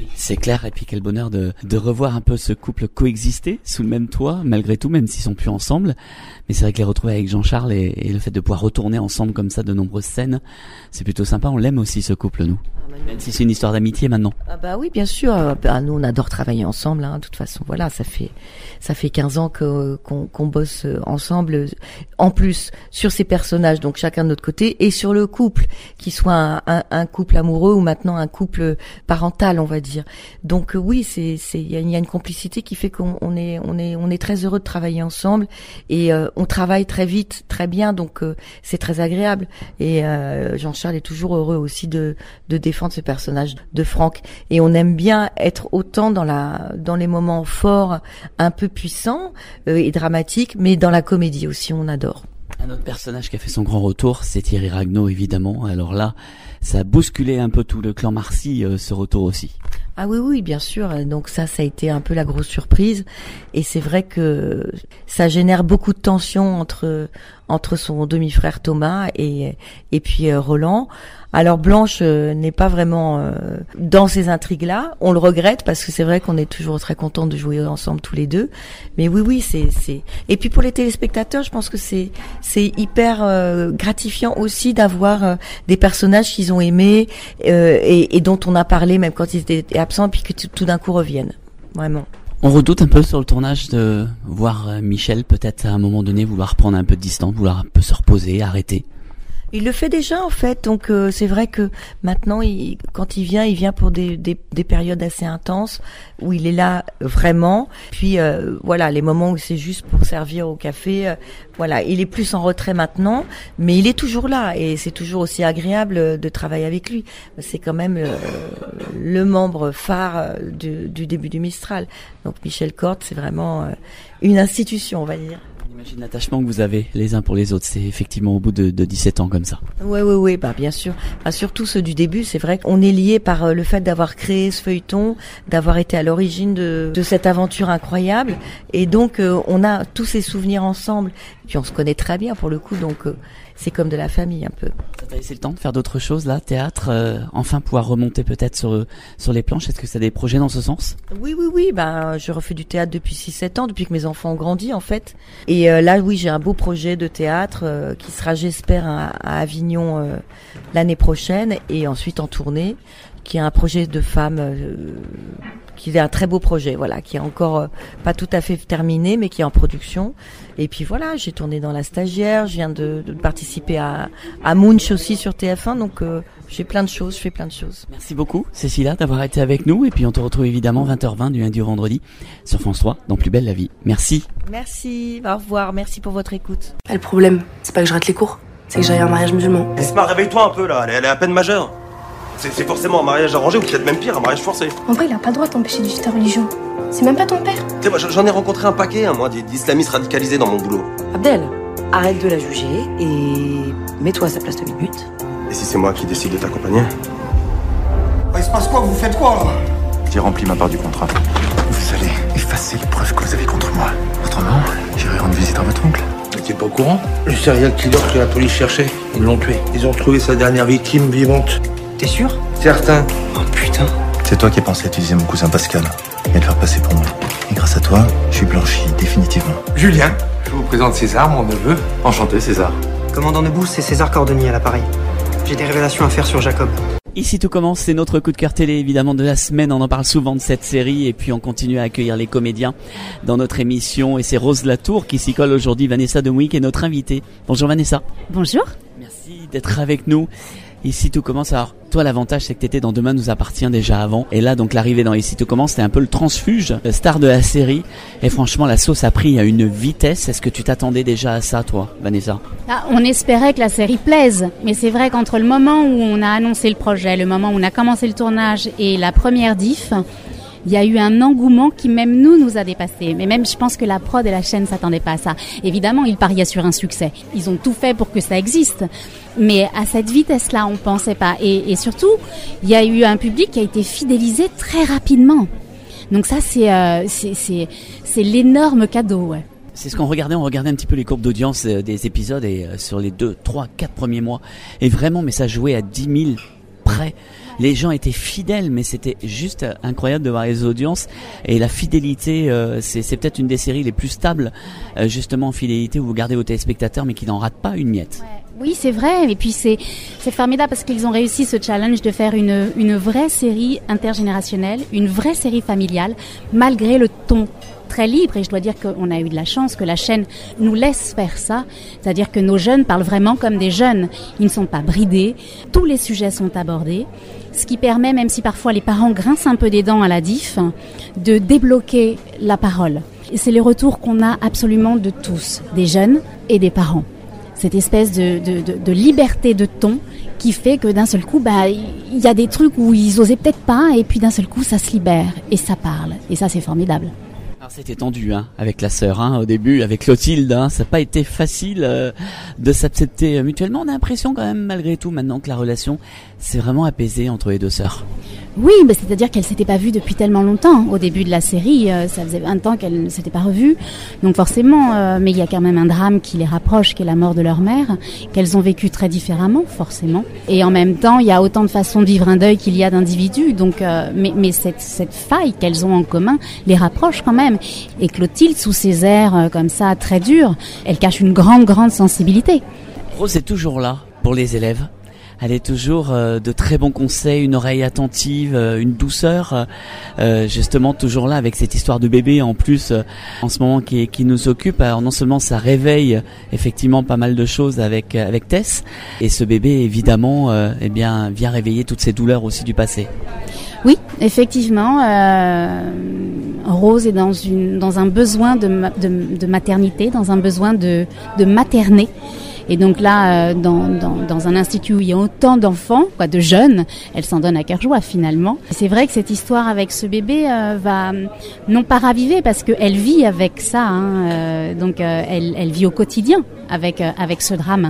Oui, c'est clair. Et puis quel bonheur de, de revoir un peu ce couple coexister sous le même toit, malgré tout, même s'ils sont plus ensemble. Mais c'est vrai que les retrouver avec Jean-Charles et, et le fait de pouvoir retourner ensemble comme ça de nombreuses scènes, c'est plutôt sympa. On l'aime aussi, ce couple, nous. Même si c'est une histoire d'amitié maintenant. Ah bah oui, bien sûr. Bah, nous, on adore travailler ensemble. Hein. De toute façon, voilà, ça fait ça fait quinze ans que qu'on, qu'on bosse ensemble. En plus, sur ces personnages, donc chacun de notre côté, et sur le couple, qu'il soit un, un, un couple amoureux ou maintenant un couple parental, on va dire. Donc euh, oui, c'est c'est il y a, y a une complicité qui fait qu'on on est on est on est très heureux de travailler ensemble et euh, on travaille très vite, très bien. Donc euh, c'est très agréable. Et euh, Jean-Charles est toujours heureux aussi de de défendre ce personnage de Franck, et on aime bien être autant dans la dans les moments forts, un peu puissants euh, et dramatiques, mais dans la comédie aussi, on adore. Un autre personnage qui a fait son grand retour, c'est Thierry Ragnaud, évidemment. Alors là, ça a bousculé un peu tout le clan Marcy, euh, ce retour aussi. Ah oui, oui, bien sûr. Donc ça, ça a été un peu la grosse surprise. Et c'est vrai que ça génère beaucoup de tension entre entre son demi-frère Thomas et et puis euh, Roland. Alors Blanche euh, n'est pas vraiment euh, dans ces intrigues-là. On le regrette parce que c'est vrai qu'on est toujours très contents de jouer ensemble tous les deux. Mais oui, oui, c'est c'est. Et puis pour les téléspectateurs, je pense que c'est c'est hyper euh, gratifiant aussi d'avoir euh, des personnages qu'ils ont aimés euh, et, et dont on a parlé même quand ils étaient absents, puis que t- tout d'un coup reviennent. Vraiment. On redoute un peu sur le tournage de voir euh, Michel peut-être à un moment donné vouloir prendre un peu de distance, vouloir un peu se reposer, arrêter. Il le fait déjà en fait, donc euh, c'est vrai que maintenant, il, quand il vient, il vient pour des, des, des périodes assez intenses où il est là vraiment. Puis euh, voilà, les moments où c'est juste pour servir au café, euh, voilà, il est plus en retrait maintenant, mais il est toujours là et c'est toujours aussi agréable de travailler avec lui. C'est quand même euh, le membre phare du, du début du Mistral. Donc Michel Corte, c'est vraiment euh, une institution, on va dire. J'imagine l'attachement que vous avez les uns pour les autres, c'est effectivement au bout de, de dix-sept ans comme ça. Oui, oui, oui, bah bien sûr. Bah, surtout ceux du début, c'est vrai qu'on est lié par euh, le fait d'avoir créé ce feuilleton, d'avoir été à l'origine de, de cette aventure incroyable, et donc euh, on a tous ces souvenirs ensemble. Et puis on se connaît très bien pour le coup, donc euh, c'est comme de la famille un peu. Ça t'a laissé le temps de faire d'autres choses là, théâtre, euh, enfin pouvoir remonter peut-être sur sur les planches. Est-ce que ça a des projets dans ce sens? Oui, oui, oui. Bah je refais du théâtre depuis six sept ans, depuis que mes enfants ont grandi en fait. Et euh, là, oui, j'ai un beau projet de théâtre euh, qui sera, j'espère, à, à Avignon euh, l'année prochaine, et ensuite en tournée, qui est un projet de femme. Euh, qui est un très beau projet, voilà, qui est encore euh, pas tout à fait terminé, mais qui est en production. Et puis voilà, j'ai tourné dans La Stagiaire, je viens de, de participer à, à Munch aussi sur T F un, donc euh, j'ai plein de choses, je fais plein de choses. Merci beaucoup, Cécilia, d'avoir été avec nous, et puis on te retrouve évidemment vingt heures vingt du lundi au vendredi sur France trois dans Plus belle la vie. Merci. Merci, au revoir, merci pour votre écoute. Le problème, c'est pas que je rate les cours, c'est que j'aille à un mariage musulman. Esma, réveille-toi un peu là, elle est, elle est à peine majeure. C'est, c'est forcément un mariage arrangé, ou peut-être même pire, un mariage forcé. En vrai, il a pas le droit de t'empêcher de vivre ta religion. C'est même pas ton père. Tu sais, moi j'en ai rencontré un paquet, hein, moi, d'islamistes radicalisés dans mon boulot. Abdel, arrête de la juger et mets-toi à sa place deux minutes. Et si c'est moi qui décide de t'accompagner? Oh, il se passe quoi? Vous faites quoi? J'ai rempli ma part du contrat. Vous allez effacer les preuves que vous avez contre moi. Autrement, j'irai rendre visite à votre oncle. T'es pas au courant? Le serial killer que la police cherchait, ils l'ont tué. Ils ont retrouvé sa dernière victime vivante. T'es sûr? Certain. Oh putain. C'est toi qui as pensé à utiliser mon cousin Pascal et le faire passer pour moi. Et grâce à toi, je suis blanchi définitivement. Julien, je vous présente César, mon neveu. Enchanté, César. Commandant Nebou, c'est César Cordonnier à l'appareil. J'ai des révélations à faire sur Jacob. Ici tout commence, c'est notre coup de cœur télé évidemment de la semaine, on en parle souvent de cette série et puis on continue à accueillir les comédiens dans notre émission et c'est Rose Latour qui s'y colle aujourd'hui. Vanessa Demouy est notre invitée. Bonjour Vanessa. Bonjour. Merci d'être avec nous. Ici tout commence, alors toi l'avantage c'est que t'étais dans Demain nous appartient déjà avant et là donc l'arrivée dans Ici tout commence c'était un peu le transfuge, le star de la série et franchement la sauce a pris à une vitesse. Est-ce que tu t'attendais déjà à ça toi Vanessa? Ah, on espérait que la série plaise, mais c'est vrai qu'entre le moment où on a annoncé le projet, le moment où on a commencé le tournage et la première diff, il y a eu un engouement qui même nous nous a dépassé. Mais même je pense que la prod et la chaîne s'attendaient pas à ça. Évidemment, ils pariaient sur un succès. Ils ont tout fait pour que ça existe. Mais à cette vitesse-là, on pensait pas. Et, et surtout, il y a eu un public qui a été fidélisé très rapidement. Donc ça, c'est euh, c'est, c'est, c'est l'énorme cadeau, ouais. C'est ce qu'on regardait, on regardait un petit peu les courbes d'audience euh, des épisodes et euh, sur les deux, trois, quatre premiers mois. Et vraiment, mais ça jouait à dix mille près. les gens étaient fidèles, mais c'était juste incroyable de voir les audiences et la fidélité. Euh, c'est, c'est peut-être une des séries les plus stables, euh, justement en fidélité, où vous gardez vos téléspectateurs, mais qui n'en ratent pas une miette. Ouais. Oui, c'est vrai. Et puis c'est c'est formidable parce qu'ils ont réussi ce challenge de faire une une vraie série intergénérationnelle, une vraie série familiale, malgré le ton très libre. Et je dois dire qu'on a eu de la chance que la chaîne nous laisse faire ça. C'est-à-dire que nos jeunes parlent vraiment comme des jeunes. Ils ne sont pas bridés. Tous les sujets sont abordés. Ce qui permet, même si parfois les parents grincent un peu des dents à la diff, de débloquer la parole. Et c'est les retours qu'on a absolument de tous, des jeunes et des parents. Cette espèce de, de, de, de liberté de ton qui fait que d'un seul coup, bah, il y a des trucs où ils osaient peut-être pas, et puis d'un seul coup, ça se libère et ça parle. Et ça, c'est formidable. Alors c'était tendu hein, avec la sœur hein, au début, avec Clotilde, hein, ça n'a pas été facile euh, de s'accepter mutuellement. On a l'impression quand même malgré tout maintenant que la relation s'est vraiment apaisée entre les deux sœurs. Oui, mais c'est-à-dire qu'elles ne s'étaient pas vues depuis tellement longtemps. Au début de la série, euh, ça faisait vingt ans qu'elles ne s'étaient pas revues. Donc forcément, euh, mais il y a quand même un drame qui les rapproche, qui est la mort de leur mère, qu'elles ont vécu très différemment, forcément. Et en même temps, il y a autant de façons de vivre un deuil qu'il y a d'individus. Donc, euh, mais, mais cette, cette faille qu'elles ont en commun les rapproche quand même. Et Clotilde, sous ses airs euh, comme ça, très durs, elle cache une grande, grande sensibilité. Rose est toujours là pour les élèves. Elle est toujours euh, de très bons conseils, une oreille attentive, euh, une douceur, euh, justement toujours là avec cette histoire de bébé en plus euh, en ce moment qui, qui nous occupe. Alors non seulement ça réveille effectivement pas mal de choses avec avec Tess, et ce bébé évidemment euh, eh bien vient réveiller toutes ces douleurs aussi du passé. Oui, effectivement, euh, Rose est dans une dans un besoin de de, de maternité, dans un besoin de de materner. Et donc là, euh, dans, dans, dans un institut où il y a autant d'enfants, quoi, de jeunes, elle s'en donne à cœur joie finalement. Et c'est vrai que cette histoire avec ce bébé euh, va non pas raviver parce qu'elle vit avec ça, hein, euh, donc euh, elle, elle vit au quotidien avec euh, avec ce drame.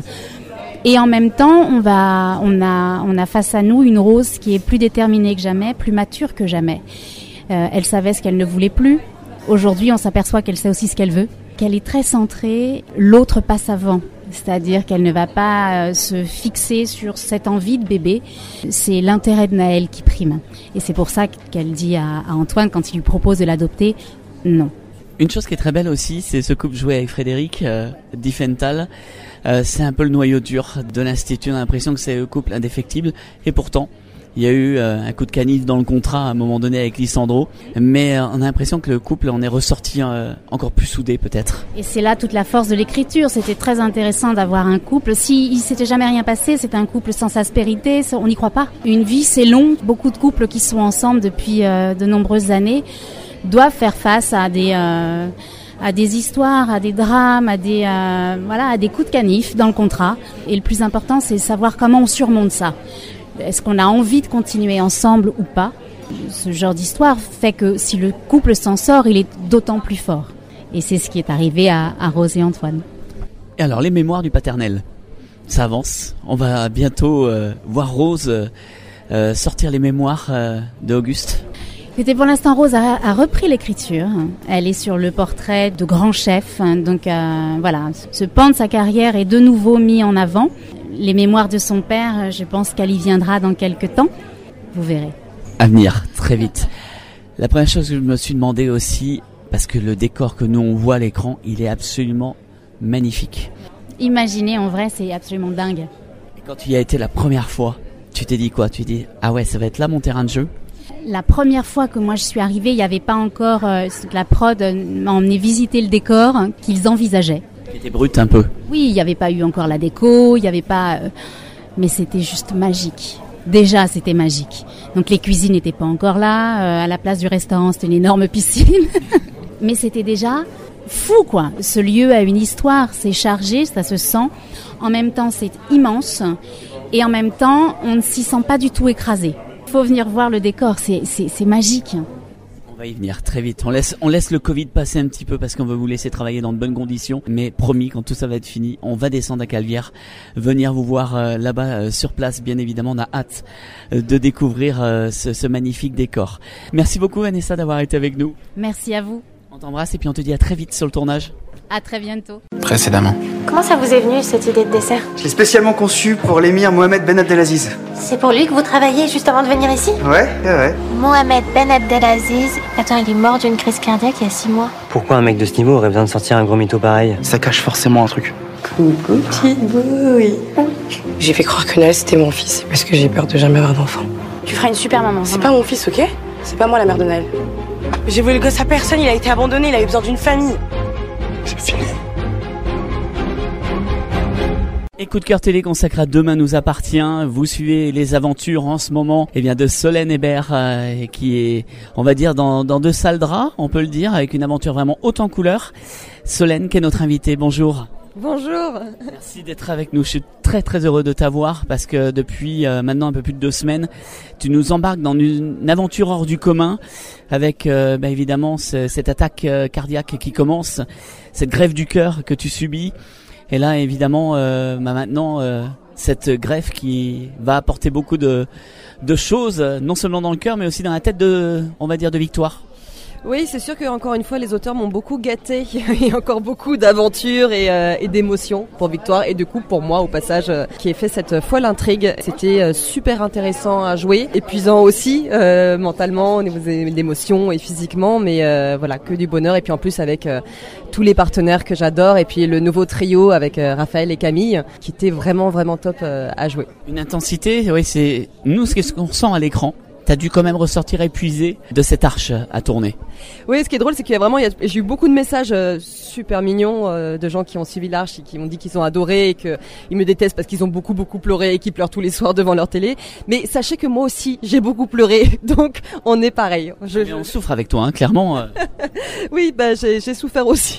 Et en même temps, on va, on a, on a face à nous une Rose qui est plus déterminée que jamais, plus mature que jamais. Euh, elle savait ce qu'elle ne voulait plus. Aujourd'hui, on s'aperçoit qu'elle sait aussi ce qu'elle veut, qu'elle est très centrée. L'autre passe avant. C'est-à-dire qu'elle ne va pas euh, se fixer sur cette envie de bébé. C'est l'intérêt de Naël qui prime. Et c'est pour ça qu'elle dit à, à Antoine, quand il lui propose de l'adopter, non. Une chose qui est très belle aussi, c'est ce couple joué avec Frédéric euh, Diffenthal. Euh, c'est un peu le noyau dur de l'Institut. On a l'impression que c'est un couple indéfectible. Et pourtant, il y a eu euh, un coup de canif dans le contrat à un moment donné avec Lissandro, mais euh, on a l'impression que le couple en est ressorti euh, encore plus soudé peut-être. Et c'est là toute la force de l'écriture. C'était très intéressant d'avoir un couple. Si il s'était jamais rien passé, c'est un couple sans aspérité, on n'y croit pas. Une vie, c'est long. Beaucoup de couples qui sont ensemble depuis euh, de nombreuses années doivent faire face à des euh, à des histoires, à des drames, à des euh, voilà, à des coups de canif dans le contrat. Et le plus important, c'est savoir comment on surmonte ça. Est-ce qu'on a envie de continuer ensemble ou pas? Ce genre d'histoire fait que si le couple s'en sort, il est d'autant plus fort. Et c'est ce qui est arrivé à, à Rose et Antoine. Et alors, les mémoires du paternel, ça avance. On va bientôt euh, voir Rose euh, euh, sortir les mémoires euh, d'Auguste. C'était pour l'instant, Rose a, a repris l'écriture. Elle est sur le portrait de grand chef. Donc euh, voilà, ce pan de sa carrière est de nouveau mis en avant. Les mémoires de son père, je pense qu'elle y viendra dans quelques temps. Vous verrez. À venir, très vite. La première chose que je me suis demandé aussi, parce que le décor que nous on voit à l'écran, il est absolument magnifique. Imaginez, en vrai, c'est absolument dingue. Et quand tu y as été la première fois, tu t'es dit quoi? Tu t'es dit, ah ouais, ça va être là mon terrain de jeu? La première fois que moi je suis arrivée, il n'y avait pas encore euh, la prod m'a emmené visiter le décor hein, qu'ils envisageaient. C'était brut un peu. Oui, il n'y avait pas eu encore la déco, il n'y avait pas... Euh, mais c'était juste magique. Déjà, c'était magique. Donc les cuisines n'étaient pas encore là. Euh, à la place du restaurant, c'était une énorme piscine. Mais c'était déjà fou, quoi. Ce lieu a une histoire, c'est chargé, ça se sent. En même temps, c'est immense. Et en même temps, on ne s'y sent pas du tout écrasé. Il faut venir voir le décor, c'est, c'est, c'est magique. On va y venir très vite. On laisse, on laisse le Covid passer un petit peu parce qu'on veut vous laisser travailler dans de bonnes conditions. Mais promis, quand tout ça va être fini, on va descendre à Calvière, venir vous voir euh, là-bas euh, sur place. Bien évidemment, on a hâte euh, de découvrir euh, ce, ce magnifique décor. Merci beaucoup Vanessa d'avoir été avec nous. Merci à vous. On t'embrasse et puis on te dit à très vite sur le tournage. À très bientôt. Précédemment. Comment ça vous est venu cette idée de dessert? Je l'ai spécialement conçu pour l'émir Mohamed Ben Abdelaziz. C'est pour lui que vous travaillez juste avant de venir ici? Ouais, ouais, ouais. Mohamed Ben Abdelaziz. Attends, il est mort d'une crise cardiaque il y a six mois. Pourquoi un mec de ce niveau aurait besoin de sortir un gros mytho pareil? Ça cache forcément un truc. Coucou petite bouille. J'ai fait croire que Naël c'était mon fils parce que j'ai peur de jamais avoir d'enfant. Tu feras une super maman. C'est pas mon fils, ok? C'est pas moi la mère de Naël. J'ai voulu le gosse à personne, il a été abandonné, il avait besoin d'une famille. C'est fini. Et coup de cœur télé consacré à Demain nous appartient. Vous suivez les aventures en ce moment eh bien de Solène Hébert euh, qui est, on va dire, dans, dans de sales draps, on peut le dire, avec une aventure vraiment haute en couleurs. Solène qui est notre invitée, bonjour. Bonjour. Merci d'être avec nous. Je suis très très heureux de t'avoir parce que depuis euh, maintenant un peu plus de deux semaines, tu nous embarques dans une, une aventure hors du commun avec euh, bah, évidemment ce, cette attaque euh, cardiaque qui commence, cette greffe du cœur que tu subis. Et là évidemment euh, bah, maintenant euh, cette greffe qui va apporter beaucoup de, de choses, non seulement dans le cœur mais aussi dans la tête de, on va dire, de Victoire. Oui, c'est sûr que encore une fois, les auteurs m'ont beaucoup gâté. Il y a encore beaucoup d'aventures et, euh, et d'émotions pour Victoire et du coup pour moi au passage euh, qui ai fait cette folle intrigue. C'était euh, super intéressant à jouer, épuisant aussi euh, mentalement au niveau des émotions et physiquement, mais euh, voilà, que du bonheur. Et puis en plus avec euh, tous les partenaires que j'adore et puis le nouveau trio avec euh, Raphaël et Camille qui était vraiment vraiment top euh, à jouer. Une intensité, oui, c'est nous ce qu'on ressent à l'écran. T'as dû quand même ressortir épuisé de cette arche à tourner. Oui, ce qui est drôle, c'est qu'il y a vraiment, il y a, j'ai eu beaucoup de messages euh, super mignons euh, de gens qui ont suivi l'arche et qui m'ont dit qu'ils ont adoré et qu'ils me détestent parce qu'ils ont beaucoup beaucoup pleuré et qu'ils pleurent tous les soirs devant leur télé. Mais sachez que moi aussi, j'ai beaucoup pleuré, donc on est pareil. Je, Mais on souffre avec toi, hein, clairement. Euh. Oui, bah j'ai, j'ai souffert aussi.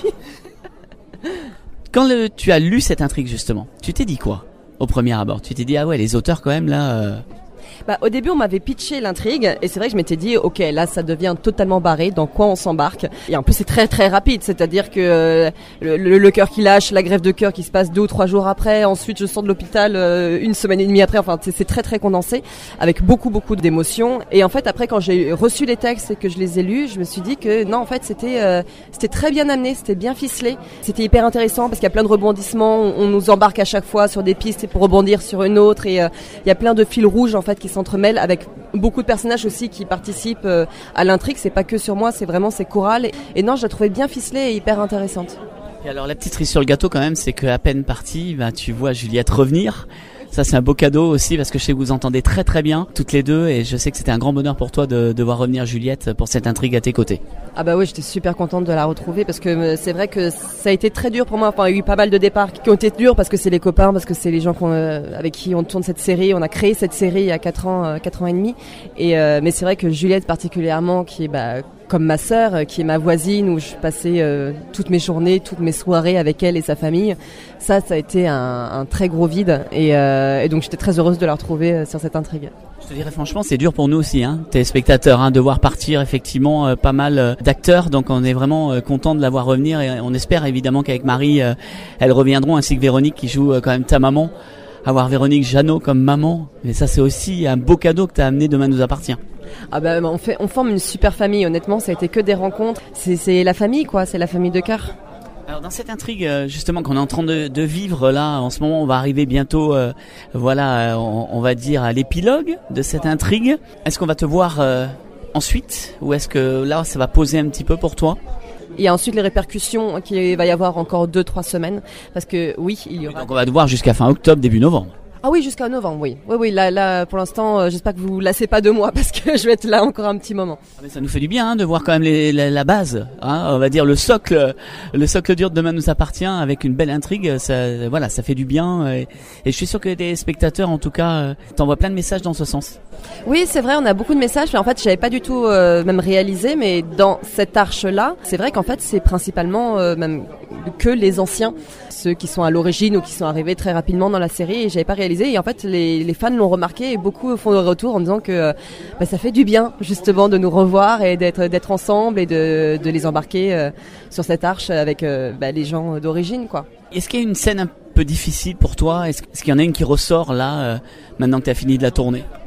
Quand le, tu as lu cette intrigue justement, tu t'es dit quoi au premier abord? Tu t'es dit ah ouais, les auteurs quand même là. Euh... Bah, au début, on m'avait pitché l'intrigue et c'est vrai que je m'étais dit, ok, là, ça devient totalement barré. Dans quoi on s'embarque? Et en plus, c'est très très rapide, c'est-à-dire que euh, le, le, le cœur qui lâche, la greffe de cœur qui se passe deux ou trois jours après. Ensuite, je sors de l'hôpital euh, une semaine et demie après. Enfin, c'est, c'est très très condensé, avec beaucoup beaucoup d'émotions. Et en fait, après, quand j'ai reçu les textes et que je les ai lus, je me suis dit que non, en fait, c'était euh, c'était très bien amené, c'était bien ficelé, c'était hyper intéressant parce qu'il y a plein de rebondissements. On, on nous embarque à chaque fois sur des pistes pour rebondir sur une autre et euh, il y a plein de fils rouges en fait qui s'entremêlent avec beaucoup de personnages aussi qui participent euh, à l'intrigue. C'est pas que sur moi, c'est vraiment c'est choral. Et, et non, je la trouvais bien ficelée et hyper intéressante. Et alors la petite cerise sur le gâteau quand même, c'est qu'à peine partie, bah, tu vois Juliette revenir. Ça c'est un beau cadeau aussi parce que je sais que vous entendez très très bien toutes les deux et je sais que c'était un grand bonheur pour toi de, de voir revenir Juliette pour cette intrigue à tes côtés. Ah bah oui, j'étais super contente de la retrouver parce que c'est vrai que ça a été très dur pour moi. Enfin, il y a eu pas mal de départs qui ont été durs parce que c'est les copains, parce que c'est les gens qu'on, euh, avec qui on tourne cette série. On a créé cette série il y a quatre ans, euh, quatre ans et demi. Et euh, mais c'est vrai que Juliette particulièrement, qui est bah comme ma sœur, qui est ma voisine, où je passais euh, toutes mes journées, toutes mes soirées avec elle et sa famille. Ça, ça a été un, un très gros vide. Et, euh, et donc j'étais très heureuse de la retrouver euh, sur cette intrigue. Je te dirais franchement, c'est dur pour nous aussi, hein, téléspectateurs, hein, de voir partir effectivement euh, pas mal euh, d'acteurs. Donc on est vraiment euh, content de la voir revenir et on espère évidemment qu'avec Marie, euh, elles reviendront, ainsi que Véronique qui joue euh, quand même ta maman. Avoir Véronique Jeannot comme maman, mais ça c'est aussi un beau cadeau que t'as amené Demain nous appartient. Ah bah on fait, on forme une super famille. Honnêtement, ça a été que des rencontres. C'est, c'est la famille quoi, c'est la famille de cœur. Alors dans cette intrigue justement qu'on est en train de, de vivre là en ce moment, on va arriver bientôt, euh, voilà, on, on va dire à l'épilogue de cette intrigue. Est-ce qu'on va te voir euh, ensuite ou est-ce que là ça va poser un petit peu pour toi? Il y a ensuite les répercussions qu'il va y avoir encore deux trois semaines parce que oui, il y aura. Donc on va te voir jusqu'à fin octobre, début novembre. Ah oui, jusqu'à novembre, oui. Oui, oui, là, là, pour l'instant, euh, j'espère que vous vous lassez pas de moi parce que je vais être là encore un petit moment. Ah mais ça nous fait du bien hein, de voir quand même les, la, la base, hein, on va dire le socle, le socle dur de Demain nous appartient avec une belle intrigue. Ça, voilà, ça fait du bien et, et je suis sûr que les spectateurs, en tout cas, euh, t'envoient plein de messages dans ce sens. Oui, c'est vrai, on a beaucoup de messages, mais en fait, j'avais pas du tout euh, même réalisé, mais dans cette arche-là, c'est vrai qu'en fait, c'est principalement euh, même que les anciens, ceux qui sont à l'origine ou qui sont arrivés très rapidement dans la série, et j'avais pas réalisé. Et en fait, les, les fans l'ont remarqué et beaucoup font de retour en disant que euh, bah, ça fait du bien justement de nous revoir et d'être d'être ensemble et de, de les embarquer euh, sur cette arche avec euh, bah, les gens d'origine, quoi. Est-ce qu'il y a une scène un peu difficile pour toi? Est-ce, est-ce qu'il y en a une qui ressort là, euh, maintenant que tu as fini de la tourner?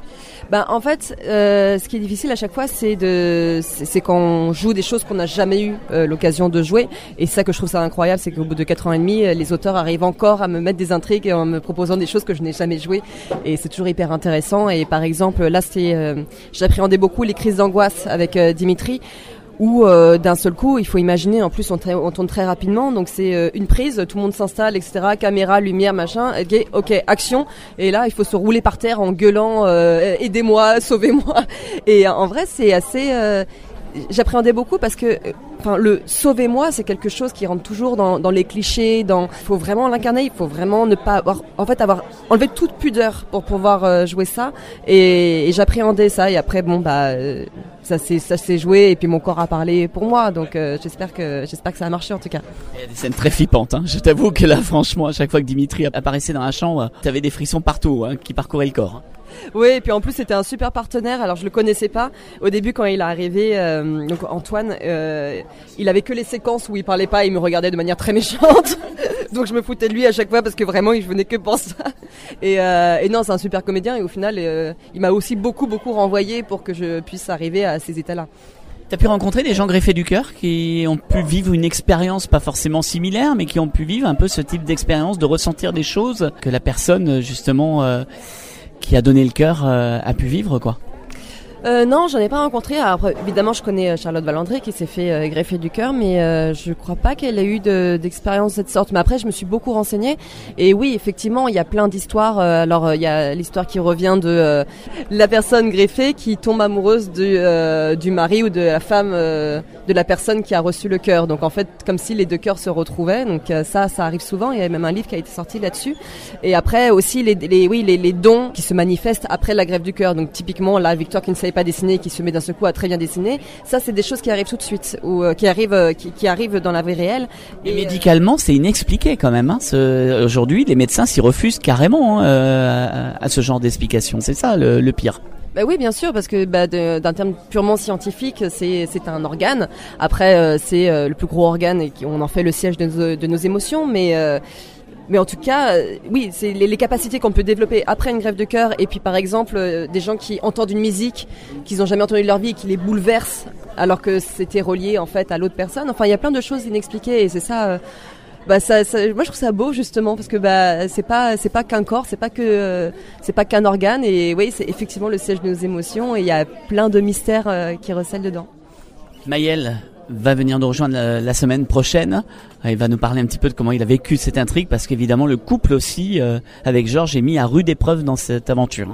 Ben en fait, euh, ce qui est difficile à chaque fois, c'est de, c'est, c'est quand on joue des choses qu'on n'a jamais eu euh, l'occasion de jouer. Et ça que je trouve ça incroyable, c'est qu'au bout de quatre ans et demi, les auteurs arrivent encore à me mettre des intrigues et en me proposant des choses que je n'ai jamais jouées. Et c'est toujours hyper intéressant. Et par exemple, là, c'est, euh, j'appréhendais beaucoup les crises d'angoisse avec euh, Dimitri. Où euh, d'un seul coup, il faut imaginer, en plus on, tra- on tourne très rapidement, donc c'est euh, une prise, tout le monde s'installe, et cetera. Caméra, lumière, machin, ok, ok, action. Et là, il faut se rouler par terre en gueulant, euh, aidez-moi, sauvez-moi. Et en vrai, c'est assez... Euh, j'appréhendais beaucoup parce que, enfin, le sauvez-moi, c'est quelque chose qui rentre toujours dans, dans les clichés. Dans, il faut vraiment l'incarner. Il faut vraiment ne pas avoir, en fait, avoir enlevé toute pudeur pour pouvoir euh, jouer ça. Et, et j'appréhendais ça. Et après, bon, bah, euh, ça s'est, ça s'est joué. Et puis mon corps a parlé pour moi. Donc, euh, j'espère que, j'espère que ça a marché en tout cas. Il y a des scènes très flippantes. Hein. Je t'avoue que là, franchement, à chaque fois que Dimitri apparaissait dans la chambre, t'avais des frissons partout, hein, qui parcouraient le corps. Oui, et puis en plus c'était un super partenaire. Alors je le connaissais pas au début quand il est arrivé. Euh, donc Antoine, euh, il avait que les séquences où il parlait pas, il me regardait de manière très méchante. Donc je me foutais de lui à chaque fois parce que vraiment il venait que pour ça. Et, euh, et non, c'est un super comédien et au final euh, il m'a aussi beaucoup beaucoup renvoyé pour que je puisse arriver à ces états-là. T'as pu rencontrer des gens greffés du cœur qui ont pu vivre une expérience pas forcément similaire, mais qui ont pu vivre un peu ce type d'expérience, de ressentir des choses que la personne justement euh, qui a donné le cœur euh, a pu vivre, quoi. Euh, non, j'en ai pas rencontré. Alors, après, évidemment, je connais Charlotte Valandré qui s'est fait euh, greffer du cœur, mais euh, je crois pas qu'elle ait eu de, d'expérience de cette sorte. Mais après, je me suis beaucoup renseignée. Et oui, effectivement, il y a plein d'histoires. Euh, alors, il y a l'histoire qui revient de euh, la personne greffée qui tombe amoureuse du, euh, du mari ou de la femme euh, de la personne qui a reçu le cœur. Donc, en fait, comme si les deux cœurs se retrouvaient. Donc, euh, ça, ça arrive souvent. Il y a même un livre qui a été sorti là-dessus. Et après, aussi, les, les, oui, les, les dons qui se manifestent après la greffe du cœur. Donc, typiquement, là, Victoire qui ne savait pas dessiner, qui se met d'un seul coup à très bien dessiner. Ça, c'est des choses qui arrivent tout de suite ou euh, qui arrivent, euh, qui, qui arrivent dans la vie réelle. Et, et médicalement, euh, c'est inexpliqué quand même. Hein, ce, aujourd'hui, les médecins s'y refusent carrément hein, euh, à ce genre d'explication. C'est ça le, le pire. Bah oui, bien sûr, parce que bah, de, d'un terme purement scientifique, c'est, c'est un organe. Après, euh, c'est euh, le plus gros organe et on en fait le siège de nos, de nos émotions, mais euh, Mais en tout cas, euh, oui, c'est les, les capacités qu'on peut développer après une greffe de cœur. Et puis par exemple, euh, des gens qui entendent une musique qu'ils n'ont jamais entendue de leur vie et qui les bouleverse alors que c'était relié en fait à l'autre personne. Enfin, il y a plein de choses inexpliquées et c'est ça... Euh, Bah ça, ça, moi je trouve ça beau justement parce que bah c'est pas c'est pas qu'un corps, c'est pas que euh, c'est pas qu'un organe et oui c'est effectivement le siège de nos émotions et il y a plein de mystères euh, qui recèlent dedans. Maël va venir nous rejoindre la, la semaine prochaine. Il va nous parler un petit peu de comment il a vécu cette intrigue parce qu'évidemment le couple aussi euh, avec Georges est mis à rude épreuve dans cette aventure.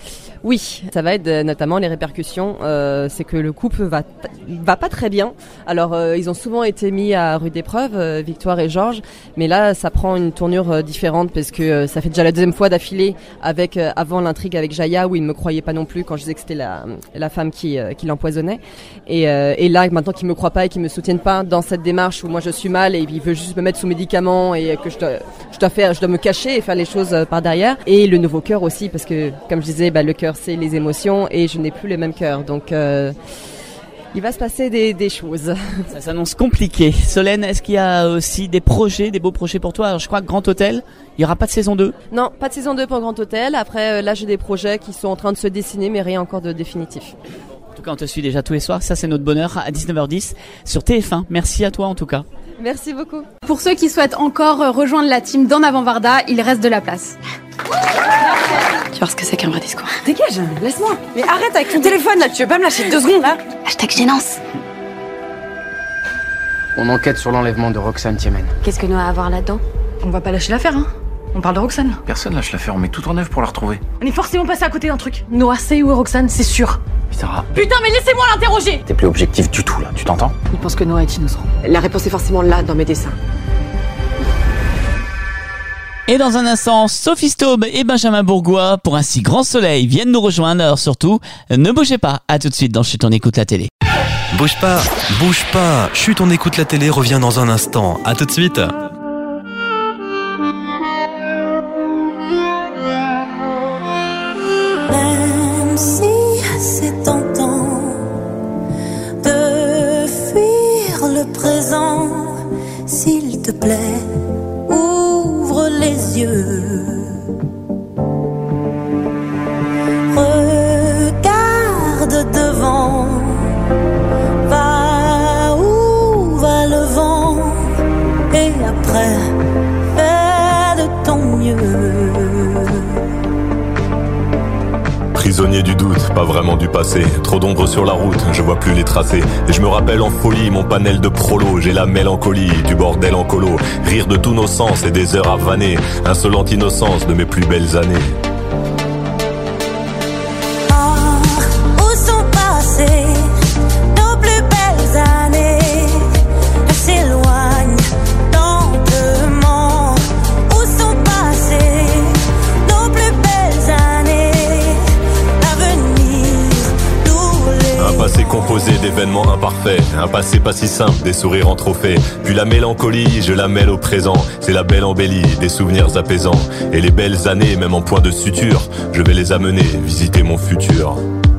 Oui, ça va être euh, notamment les répercussions. Euh, c'est que le couple va va pas très bien. Alors euh, ils ont souvent été mis à rude épreuve, euh, Victoire et Georges, mais là ça prend une tournure euh, différente parce que euh, ça fait déjà la deuxième fois d'affilée avec euh, avant l'intrigue avec Jaya où il ne me croyait pas non plus quand je disais que c'était la la femme qui euh, qui l'empoisonnait. Et euh, et là maintenant qu'ils me croient pas et qu'ils me soutiennent pas dans cette démarche où moi je suis mal et il veut juste me mettre sous médicaments et que je dois je dois faire je dois me cacher et faire les choses euh, par derrière. Et le nouveau cœur aussi parce que comme je disais bah le cœur c'est les émotions et je n'ai plus le même cœur donc euh, il va se passer des, des choses. Ça s'annonce compliqué. Solène, est-ce qu'il y a aussi des projets, des beaux projets pour toi? Alors, je crois que Grand Hôtel, il n'y aura pas de saison deux. Non, pas de saison deux pour Grand Hôtel. Après là j'ai des projets qui sont en train de se dessiner mais rien encore de définitif. En tout cas on te suit déjà tous les soirs, ça c'est notre bonheur à dix-neuf heures dix sur T F un. Merci à toi en tout cas. Merci beaucoup. Pour ceux qui souhaitent encore rejoindre la team d'En Avant Varda, il reste de la place. Tu vois ce que c'est qu'un vrai discours. Dégage, laisse-moi. Mais arrête avec ton téléphone là, tu veux pas me lâcher deux secondes là? Hashtag gênance. On enquête sur l'enlèvement de Roxane Thiémen. Qu'est-ce que nous a à voir là-dedans? On va pas lâcher l'affaire, hein. On parle de Roxane. Personne lâche l'affaire, on met tout en œuvre pour la retrouver. On est forcément passé à côté d'un truc. Noah, c'est où Roxane, c'est sûr. Sarah. Putain, mais laissez-moi l'interroger. T'es plus objectif du tout là, tu t'entends? Il pense que Noah est innocent. La réponse est forcément là dans mes dessins. Et dans un instant, Sophie Staub et Benjamin Bourgois pour un si grand soleil viennent nous rejoindre. Alors surtout, ne bougez pas. À tout de suite dans Chut, on écoute la télé. Bouge pas, bouge pas. Chut, on écoute la télé revient dans un instant. À tout de suite. Même si c'est tentant de fuir le présent, s'il te plaît, ouvre les yeux. Regarde devant. Va où va le vent, et après, fais de ton mieux. Prisonnier du doute, pas vraiment du passé. Trop d'ombre sur la route, je vois plus les tracés. Et je me rappelle en folie mon panel de prolo. J'ai la mélancolie du bordel en colo. Rire de tous nos sens et des heures à vanner. Insolente innocence de mes plus belles années. Ah, où sont passées nos plus belles années? Elles s'éloignent lentement. Où sont passées nos plus belles années? Un passé composé d'événements imparfaits, un passé pas si simple, des sourires en trophée. Puis la mélancolie, je la mêle au présent. C'est la belle embellie, des souvenirs apaisants. Et les belles années, même en point de suture, je vais les amener visiter mon futur.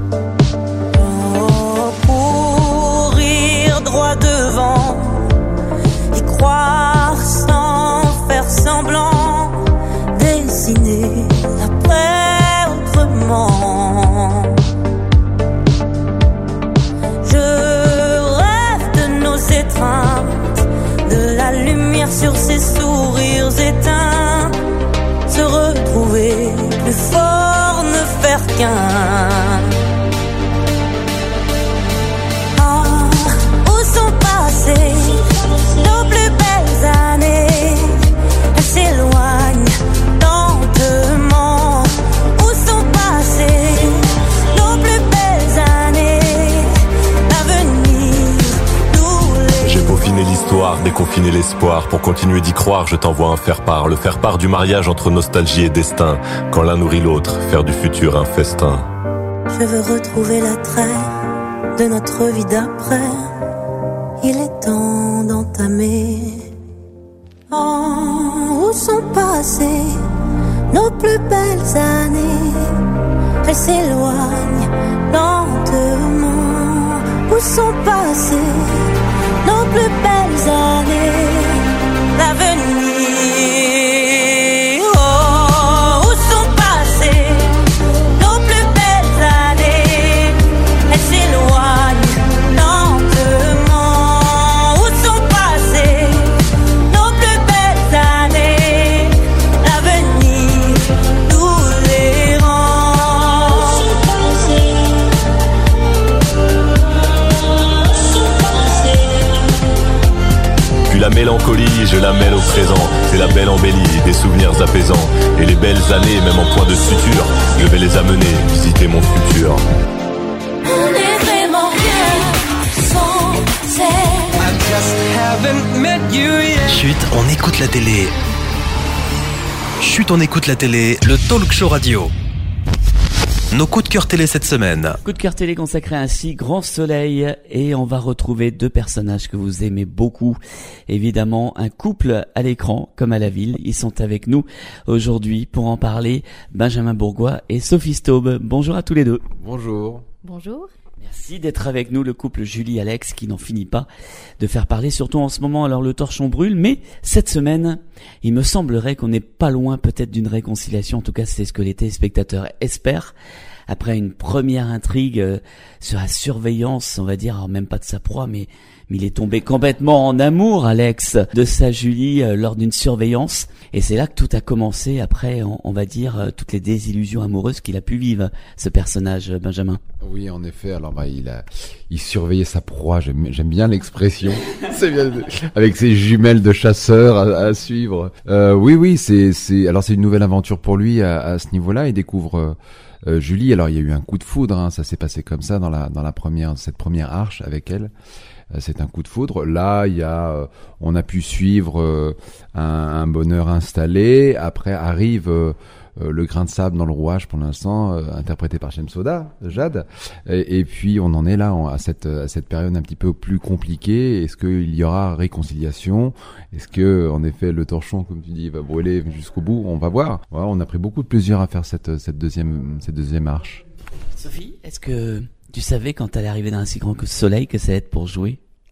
Oh, courir droit devant, y croire sans faire semblant, dessiner l'après autrement. De la lumière sur ses sourires éteints, se retrouver plus fort, ne faire qu'un. Ah, où sont passées nos plus belles années? Elles s'éloignent lentement. Où sont passées nos plus belles années? J'ai peaufiné l'histoire, déconfiné l'espoir. Pour continuer d'y croire, je t'envoie un faire-part. Le faire-part du mariage entre nostalgie et destin. Quand l'un nourrit l'autre, faire du futur un festin. Je veux retrouver l'attrait de notre vie d'après. Il est temps d'entamer. Oh, où sont passées nos plus belles années? Elles s'éloignent lentement. Où sont passées nos plus belles années, l'avenir? Oh, où sont passées nos plus belles années? Elles s'éloignent lentement. Où sont passées nos plus belles années? L'avenir nous les rend. Où sont passées? La mélancolie, je la mêle au présent. C'est la belle embellie, des souvenirs apaisants. Et les belles années, même en point de suture, je vais les amener visiter mon futur. On est vraiment bien sans elle. Chut, on écoute la télé. Chut, on écoute la télé, le talk show radio. Nos coups de cœur télé cette semaine. Coup de cœur télé consacré à un si grand soleil, et on va retrouver deux personnages que vous aimez beaucoup. Évidemment, un couple à l'écran comme à la ville. Ils sont avec nous aujourd'hui pour en parler. Benjamin Bourgois et Sophie Staub. Bonjour à tous les deux. Bonjour. Bonjour. Merci d'être avec nous, le couple Julie-Alex qui n'en finit pas de faire parler, surtout en ce moment. Alors le torchon brûle, mais cette semaine, il me semblerait qu'on n'est pas loin peut-être d'une réconciliation. En tout cas, c'est ce que les téléspectateurs espèrent. Après une première intrigue euh, sur la surveillance, on va dire, alors même pas de sa proie, mais, mais il est tombé complètement en amour, Alex, de sa Julie euh, lors d'une surveillance. Et c'est là que tout a commencé, après, on, on va dire, euh, toutes les désillusions amoureuses qu'il a pu vivre, ce personnage, Benjamin. Oui, en effet. Alors, bah, il a, il surveillait sa proie. J'aime, j'aime bien l'expression. C'est bien, avec ses jumelles de chasseurs à, à suivre. Euh, oui, oui, c'est, c'est, alors c'est une nouvelle aventure pour lui à, à ce niveau-là. Il découvre euh, euh, Julie. Alors, il y a eu un coup de foudre. Hein, ça s'est passé comme ça dans la, dans la première, cette première arche avec elle. C'est un coup de foudre. Là, il y a, euh, on a pu suivre euh, un, un bonheur installé. Après arrive euh, euh, le grain de sable dans le rouage pour l'instant, euh, interprété par Shemsoda, Jade. Et, et puis on en est là on, à cette à cette période un petit peu plus compliquée. Est-ce qu'il y aura réconciliation? Est-ce que, en effet, le torchon, comme tu dis, va brûler jusqu'au bout? On va voir. Voilà, on a pris beaucoup de plaisir à faire cette cette deuxième cette deuxième marche. Sophie, est-ce que tu savais quand t'allais arriver dans un si grand soleil que ça allait être pour jouer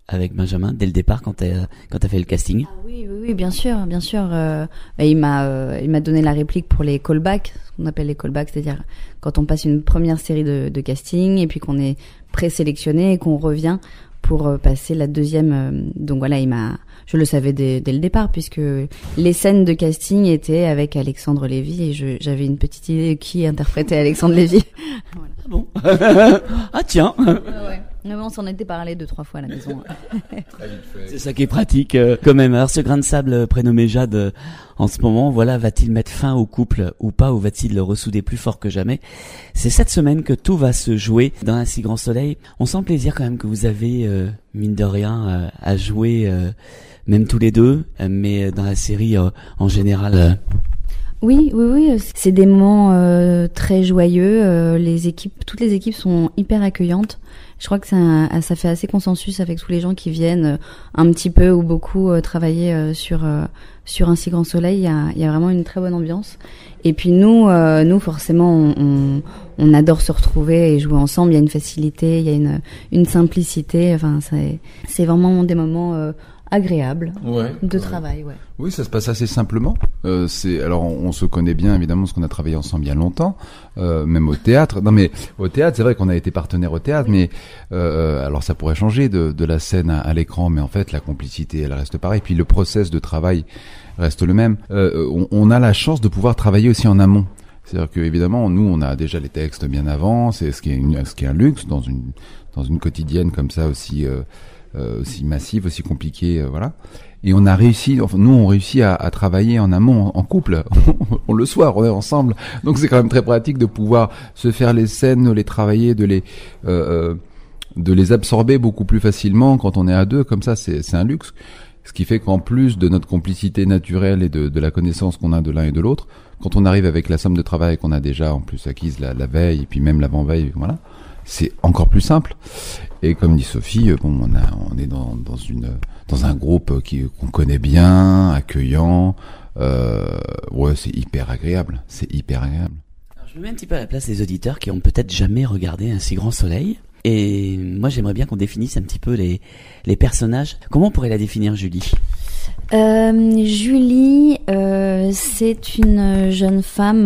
avec Benjamin dès le départ quand t'as quand t'as fait le casting? Ah oui, oui, oui, bien sûr, bien sûr. Euh, bah, il m'a, euh, il m'a donné la réplique pour les callbacks, ce qu'on appelle les callbacks, c'est-à-dire quand on passe une première série de, de casting et puis qu'on est présélectionné et qu'on revient pour euh, passer la deuxième. Euh, donc voilà, il m'a, je le savais dès, dès le départ puisque les scènes de casting étaient avec Alexandre Lévy et je, j'avais une petite idée de qui interprétait Alexandre Lévy. Voilà. Ah bon? Ah tiens. Ah ouais. Mais on s'en était parlé deux trois fois à la maison. C'est ça qui est pratique euh, quand même. Alors ce grain de sable euh, prénommé Jade euh, en ce moment, voilà, va-t-il mettre fin au couple ou pas, ou va-t-il le ressouder plus fort que jamais? C'est cette semaine que tout va se jouer dans Un si grand soleil. On sent le plaisir quand même que vous avez euh, mine de rien euh, à jouer, euh, même tous les deux, euh, mais dans la série euh, en général. Euh, Oui, oui, oui, c'est des moments euh, très joyeux. Euh, les équipes, toutes les équipes sont hyper accueillantes. Je crois que ça, ça fait assez consensus avec tous les gens qui viennent euh, un petit peu ou beaucoup euh, travailler euh, sur euh, sur Un si grand soleil. Il y a, il y a vraiment une très bonne ambiance. Et puis nous, euh, nous forcément, on, on, on adore se retrouver et jouer ensemble. Il y a une facilité, il y a une une simplicité. Enfin, c'est c'est vraiment des moments euh, agréable ouais, de ouais. travail, ouais. Oui, ça se passe assez simplement. Euh, c'est alors on, on se connaît bien évidemment parce qu'on a travaillé ensemble il y a longtemps, euh, même au théâtre. Non mais au théâtre, c'est vrai qu'on a été partenaires au théâtre, oui. mais euh, alors ça pourrait changer de, de la scène à, à l'écran, mais en fait la complicité elle reste pareille. Puis le process de travail reste le même. Euh, on, on a la chance de pouvoir travailler aussi en amont. C'est-à-dire que évidemment nous on a déjà les textes bien avant, c'est ce qui est une, ce qui est un luxe dans une dans une quotidienne comme ça aussi. Euh, Euh, aussi massive, aussi compliquée, euh, voilà. Et on a réussi, enfin, nous on réussit à, à travailler en amont, en, en couple. On le soir, on est ensemble. Donc c'est quand même très pratique de pouvoir se faire les scènes, de les travailler, de les, euh, de les absorber beaucoup plus facilement quand on est à deux. Comme ça, c'est, c'est un luxe. Ce qui fait qu'en plus de notre complicité naturelle et de, de la connaissance qu'on a de l'un et de l'autre, quand on arrive avec la somme de travail qu'on a déjà en plus acquise la, la veille et puis même l'avant-veille, voilà. C'est encore plus simple. Et comme dit Sophie, bon, on, a, on est dans, dans, une, dans un groupe qui, qu'on connaît bien, accueillant. Euh, ouais, c'est hyper agréable. C'est hyper agréable. Alors, je me mets un petit peu à la place des auditeurs qui ont peut-être jamais regardé Un si grand soleil. Et moi, j'aimerais bien qu'on définisse un petit peu les, les personnages. Comment on pourrait la définir, Julie ? euh, Julie, euh, c'est une jeune femme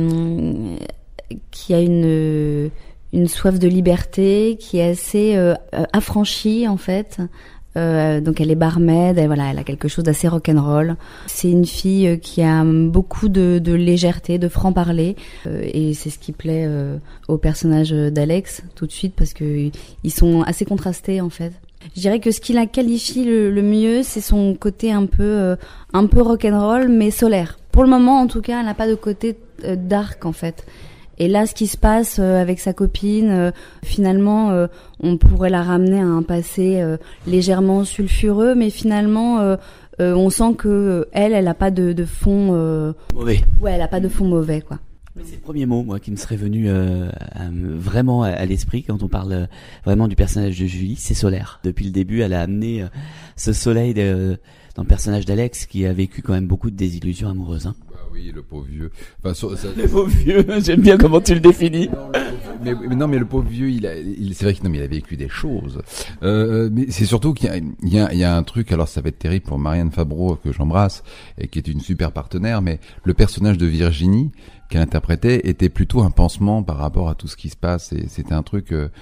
euh, qui a une... une soif de liberté qui est assez euh, affranchie en fait. Euh, donc elle est barmaid, elle, voilà, elle a quelque chose d'assez rock'n'roll. C'est une fille qui a beaucoup de, de légèreté, de franc-parler, euh, et c'est ce qui plaît euh, au personnage d'Alex tout de suite parce que ils sont assez contrastés en fait. Je dirais que ce qui la qualifie le, le mieux, c'est son côté un peu euh, un peu rock'n'roll mais solaire. Pour le moment, en tout cas, elle n'a pas de côté euh, dark en fait. Et là, ce qui se passe euh, avec sa copine, euh, finalement, euh, on pourrait la ramener à un passé euh, légèrement sulfureux, mais finalement, euh, euh, on sent que euh, elle, elle a pas de, de fond euh, mauvais. Ouais, elle a pas de fond mauvais, quoi. C'est le premier mot, moi, qui me serait venu euh, à, vraiment à, à l'esprit quand on parle euh, vraiment du personnage de Julie, c'est solaire. Depuis le début, elle a amené euh, ce soleil de, dans le personnage d'Alex, qui a vécu quand même beaucoup de désillusions amoureuses. Hein. Oui, le pauvre vieux. Enfin, ça, ça... Le pauvre vieux, j'aime bien comment tu le définis. Non, le mais, mais non, mais le pauvre vieux, il a, il, c'est vrai qu'il non, mais il a vécu des choses. Euh, mais c'est surtout qu'il y a, il y a, il y a un truc. Alors, ça va être terrible pour Marianne Fabreau que j'embrasse et qui est une super partenaire. Mais le personnage de Virginie qu'elle interprétait était plutôt un pansement par rapport à tout ce qui se passe. Et c'était un truc. Euh,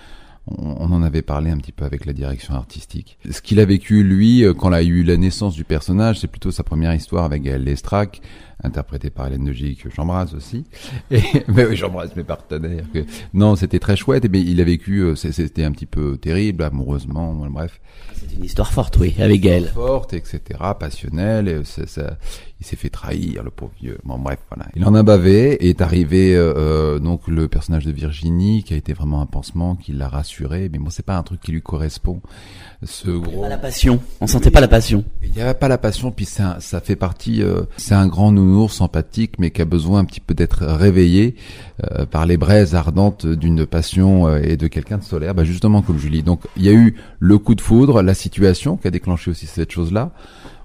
on en avait parlé un petit peu avec la direction artistique. Ce qu'il a vécu, lui, quand il a eu la naissance du personnage, c'est plutôt sa première histoire avec Gaël Lestrac, interprété par Hélène de Gilly, que j'embrasse aussi. Et, mais oui, j'embrasse mes partenaires. Que, non, c'était très chouette, mais il a vécu, c'était un petit peu terrible, amoureusement, bref. C'est une histoire forte, oui, avec Gaël. Forte, et cetera, passionnelle, et ça, ça, il s'est fait trahir, le pauvre vieux. Bon, bref, voilà. Il en a bavé, et est arrivé, euh, donc, le personnage de Virginie, qui a été vraiment un pansement, qui l'a rassuré, mais bon, c'est pas un truc qui lui correspond. Ce gros... Il n'y a pas la passion. On sentait pas la passion. Il n'y avait pas la passion, puis c'est un, ça fait partie, euh, c'est un grand nounours sympathique, mais qui a besoin un petit peu d'être réveillé, euh, par les braises ardentes d'une passion euh, et de quelqu'un de solaire, bah, justement, comme Julie. Donc, il y a eu le coup de foudre, la situation qui a déclenché aussi cette chose-là.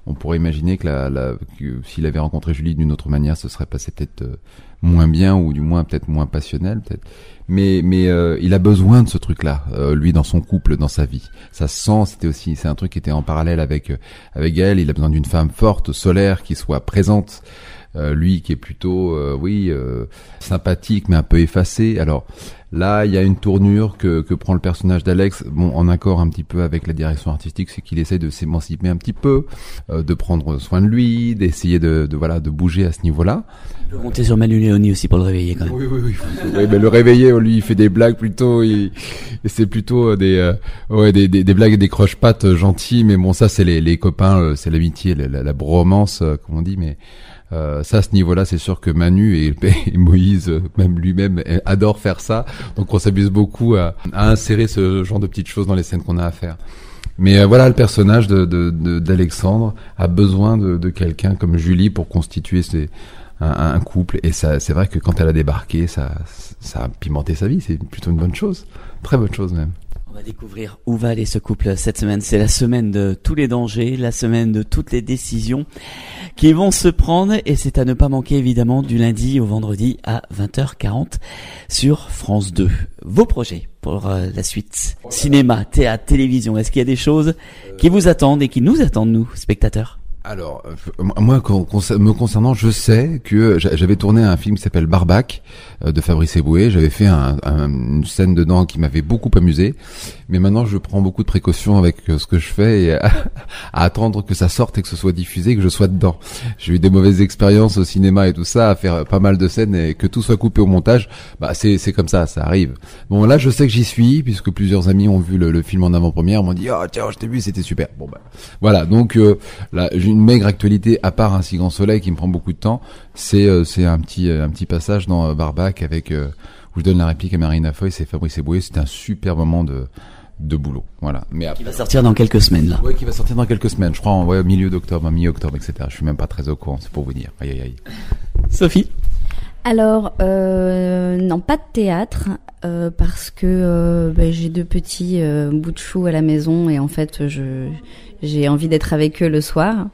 on pourrait imaginer que, la, la, que s'il avait rencontré Julie d'une autre manière, ce serait passé peut-être euh, moins bien ou du moins peut-être moins passionnel, peut-être. Mais mais euh, il a besoin de ce truc-là, euh, lui, dans son couple, dans sa vie. Ça se sent. C'était aussi, c'est un truc qui était en parallèle avec euh, avec elle. Il a besoin d'une femme forte, solaire, qui soit présente. Euh, lui qui est plutôt, euh, oui, euh, sympathique mais un peu effacé. Alors là, il y a une tournure que, que prend le personnage d'Alex, bon, en accord un petit peu avec la direction artistique, c'est qu'il essaie de s'émanciper un petit peu, euh, de prendre soin de lui, d'essayer de, de voilà, de bouger à ce niveau-là. On peut compter sur Manu Léoni aussi pour le réveiller quand même. Oui, oui, oui. oui mais le réveiller, lui, il fait des blagues plutôt, il, c'est plutôt des, euh, ouais, des, des, des blagues et des croche-pattes gentils, mais bon, ça, c'est les, les copains, c'est l'amitié, la, la, la bromance, euh, comme on dit, mais. Euh, ça, à ce niveau-là, c'est sûr que Manu et, et Moïse, même lui-même, adore faire ça. Donc, on s'amuse beaucoup à, à insérer ce genre de petites choses dans les scènes qu'on a à faire. Mais euh, voilà, le personnage de, de, de, d'Alexandre a besoin de, de quelqu'un comme Julie pour constituer ses, un, un couple. Et ça, c'est vrai que quand elle a débarqué, ça, ça a pimenté sa vie. C'est plutôt une bonne chose, très bonne chose même. On va découvrir où va aller ce couple cette semaine. C'est la semaine de tous les dangers, la semaine de toutes les décisions qui vont se prendre, et c'est à ne pas manquer évidemment du lundi au vendredi à vingt heures quarante sur France deux. Vos projets pour euh, la suite, cinéma, théâtre, télévision, est-ce qu'il y a des choses qui vous attendent et qui nous attendent, nous, spectateurs ? Alors, euh, moi, con, con, me concernant, je sais que j'avais tourné un film qui s'appelle Barbac euh, de Fabrice Eboué. J'avais fait un, un, une scène dedans qui m'avait beaucoup amusé. Mais maintenant, je prends beaucoup de précautions avec euh, ce que je fais et à, à attendre que ça sorte et que ce soit diffusé et que je sois dedans. J'ai eu des mauvaises expériences au cinéma et tout ça, à faire pas mal de scènes et que tout soit coupé au montage. Bah, c'est, c'est comme ça, ça arrive. Bon, là, je sais que j'y suis puisque plusieurs amis ont vu le, le film en avant-première. M'ont dit, oh tiens, je t'ai vu, c'était super. Bon, bah, voilà. Donc, euh, là, j'ai une maigre actualité à part Un si grand soleil qui me prend beaucoup de temps, c'est euh, c'est un petit euh, un petit passage dans euh, Barbac avec euh, où je donne la réplique à Marina Foy, c'est Fabrice Eboué. C'est un super moment de de boulot, voilà. Mais après, qui va sortir dans quelques semaines là. Ouais, qui va sortir dans quelques semaines, je crois en ouais, milieu d'octobre, mi-octobre, et cetera. Je suis même pas très au courant, c'est pour vous dire. Aïe aïe aïe. Sophie. Alors euh, non, pas de théâtre. Euh, parce que euh, bah, j'ai deux petits euh, bouts de chou à la maison et en fait je j'ai envie d'être avec eux le soir.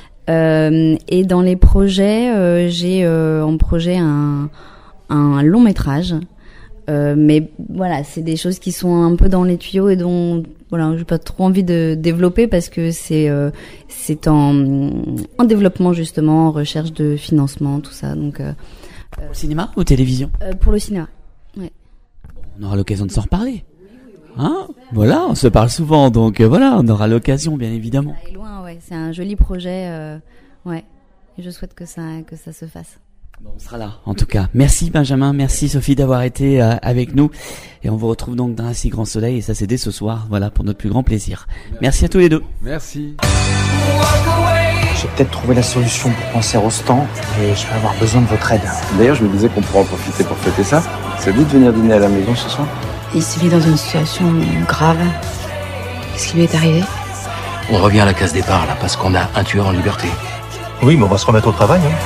Euh, et dans les projets, euh, j'ai euh, en projet un, un long métrage. Euh, mais voilà, c'est des choses qui sont un peu dans les tuyaux et dont voilà, j'ai pas trop envie de développer parce que c'est euh, c'est en en développement justement, en recherche de financement, tout ça. Donc euh, pour le cinéma ou télévision ? euh, Pour le cinéma. Ouais. On aura l'occasion de s'en reparler. Hein ? Voilà, on se parle souvent, donc euh, voilà, on aura l'occasion, bien évidemment. Ça est loin, ouais. C'est un joli projet, euh, ouais. Et je souhaite que ça, que ça se fasse. Bon, on sera là, en tout cas. Merci Benjamin, merci Sophie d'avoir été euh, avec nous. Et on vous retrouve donc dans Un si grand soleil, et ça c'est dès ce soir, voilà, pour notre plus grand plaisir. Merci, Merci à tous les deux. Merci. J'ai peut-être trouvé la solution pour penser Rostand, et je vais avoir besoin de votre aide. D'ailleurs, je me disais qu'on pourrait en profiter pour fêter ça. Ça dit de venir dîner à la maison ce soir ? Il se vit dans une situation grave. Qu'est-ce qui lui est arrivé ? On revient à la case départ, là, parce qu'on a un tueur en liberté. Oui, mais on va se remettre au travail, hein.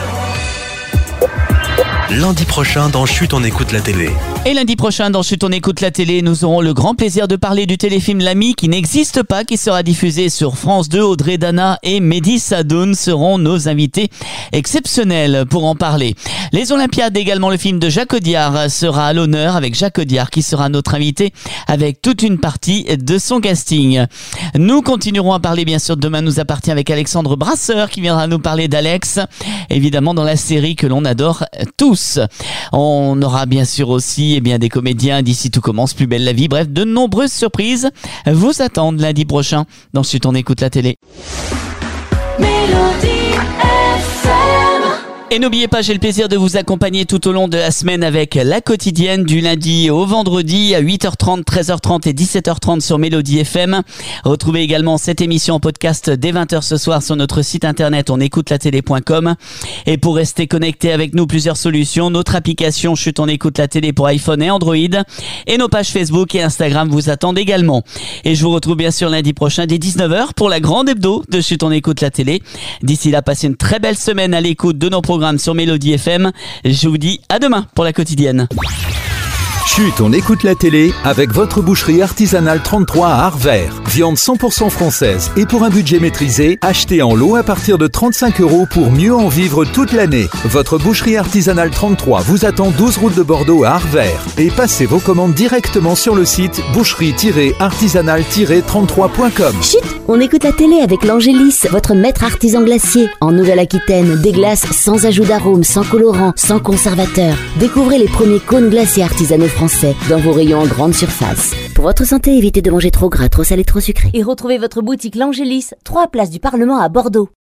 Lundi prochain dans Chut, on écoute la télé. Et lundi prochain dans Chut, on écoute la télé, nous aurons le grand plaisir de parler du téléfilm L'Ami qui n'existe pas, qui sera diffusé sur France deux. Audrey Dana et Mehdi Sadoun seront nos invités exceptionnels pour en parler. Les Olympiades également, le film de Jacques Audiard sera à l'honneur avec Jacques Audiard qui sera notre invité avec toute une partie de son casting. Nous continuerons à parler bien sûr, Demain nous appartient avec Alexandre Brasseur qui viendra nous parler d'Alex, évidemment dans la série que l'on adore tous. On aura bien sûr aussi eh bien, des comédiens d'ici tout commence, Plus belle la vie, bref, de nombreuses surprises vous attendent lundi prochain dans Chut, on écoute la télé. Mélodie F M. Et n'oubliez pas, j'ai le plaisir de vous accompagner tout au long de la semaine avec la quotidienne du lundi au vendredi à huit heures trente, treize heures trente et dix-sept heures trente sur Mélodie F M. Retrouvez également cette émission en podcast dès vingt heures ce soir sur notre site internet on écoute la télé point com. Et pour rester connecté avec nous, plusieurs solutions. Notre application Chut, on écoute la télé pour iPhone et Android. Et nos pages Facebook et Instagram vous attendent également. Et je vous retrouve bien sûr lundi prochain dès dix-neuf heures pour la grande hebdo de Chut, on écoute la télé. D'ici là, passez une très belle semaine à l'écoute de nos programmes sur Mélodie F M. Je vous dis à demain pour la quotidienne. Chut, on écoute la télé avec votre boucherie artisanale trente-trois à Arvert. Viande cent pour cent française et pour un budget maîtrisé, achetez en lot à partir de trente-cinq euros pour mieux en vivre toute l'année. Votre boucherie artisanale trente-trois vous attend douze route de Bordeaux à Arvert. Et passez vos commandes directement sur le site boucherie artisanale trente-trois point com. Chut, on écoute la télé avec l'Angélis, votre maître artisan glacier. En Nouvelle-Aquitaine, des glaces sans ajout d'arôme, sans colorant, sans conservateur. Découvrez les premiers cônes glaciers artisanaux français dans vos rayons en grande surface. Pour votre santé, évitez de manger trop gras, trop salé, trop sucré. Et retrouvez votre boutique L'Angélis, trois places du Parlement à Bordeaux.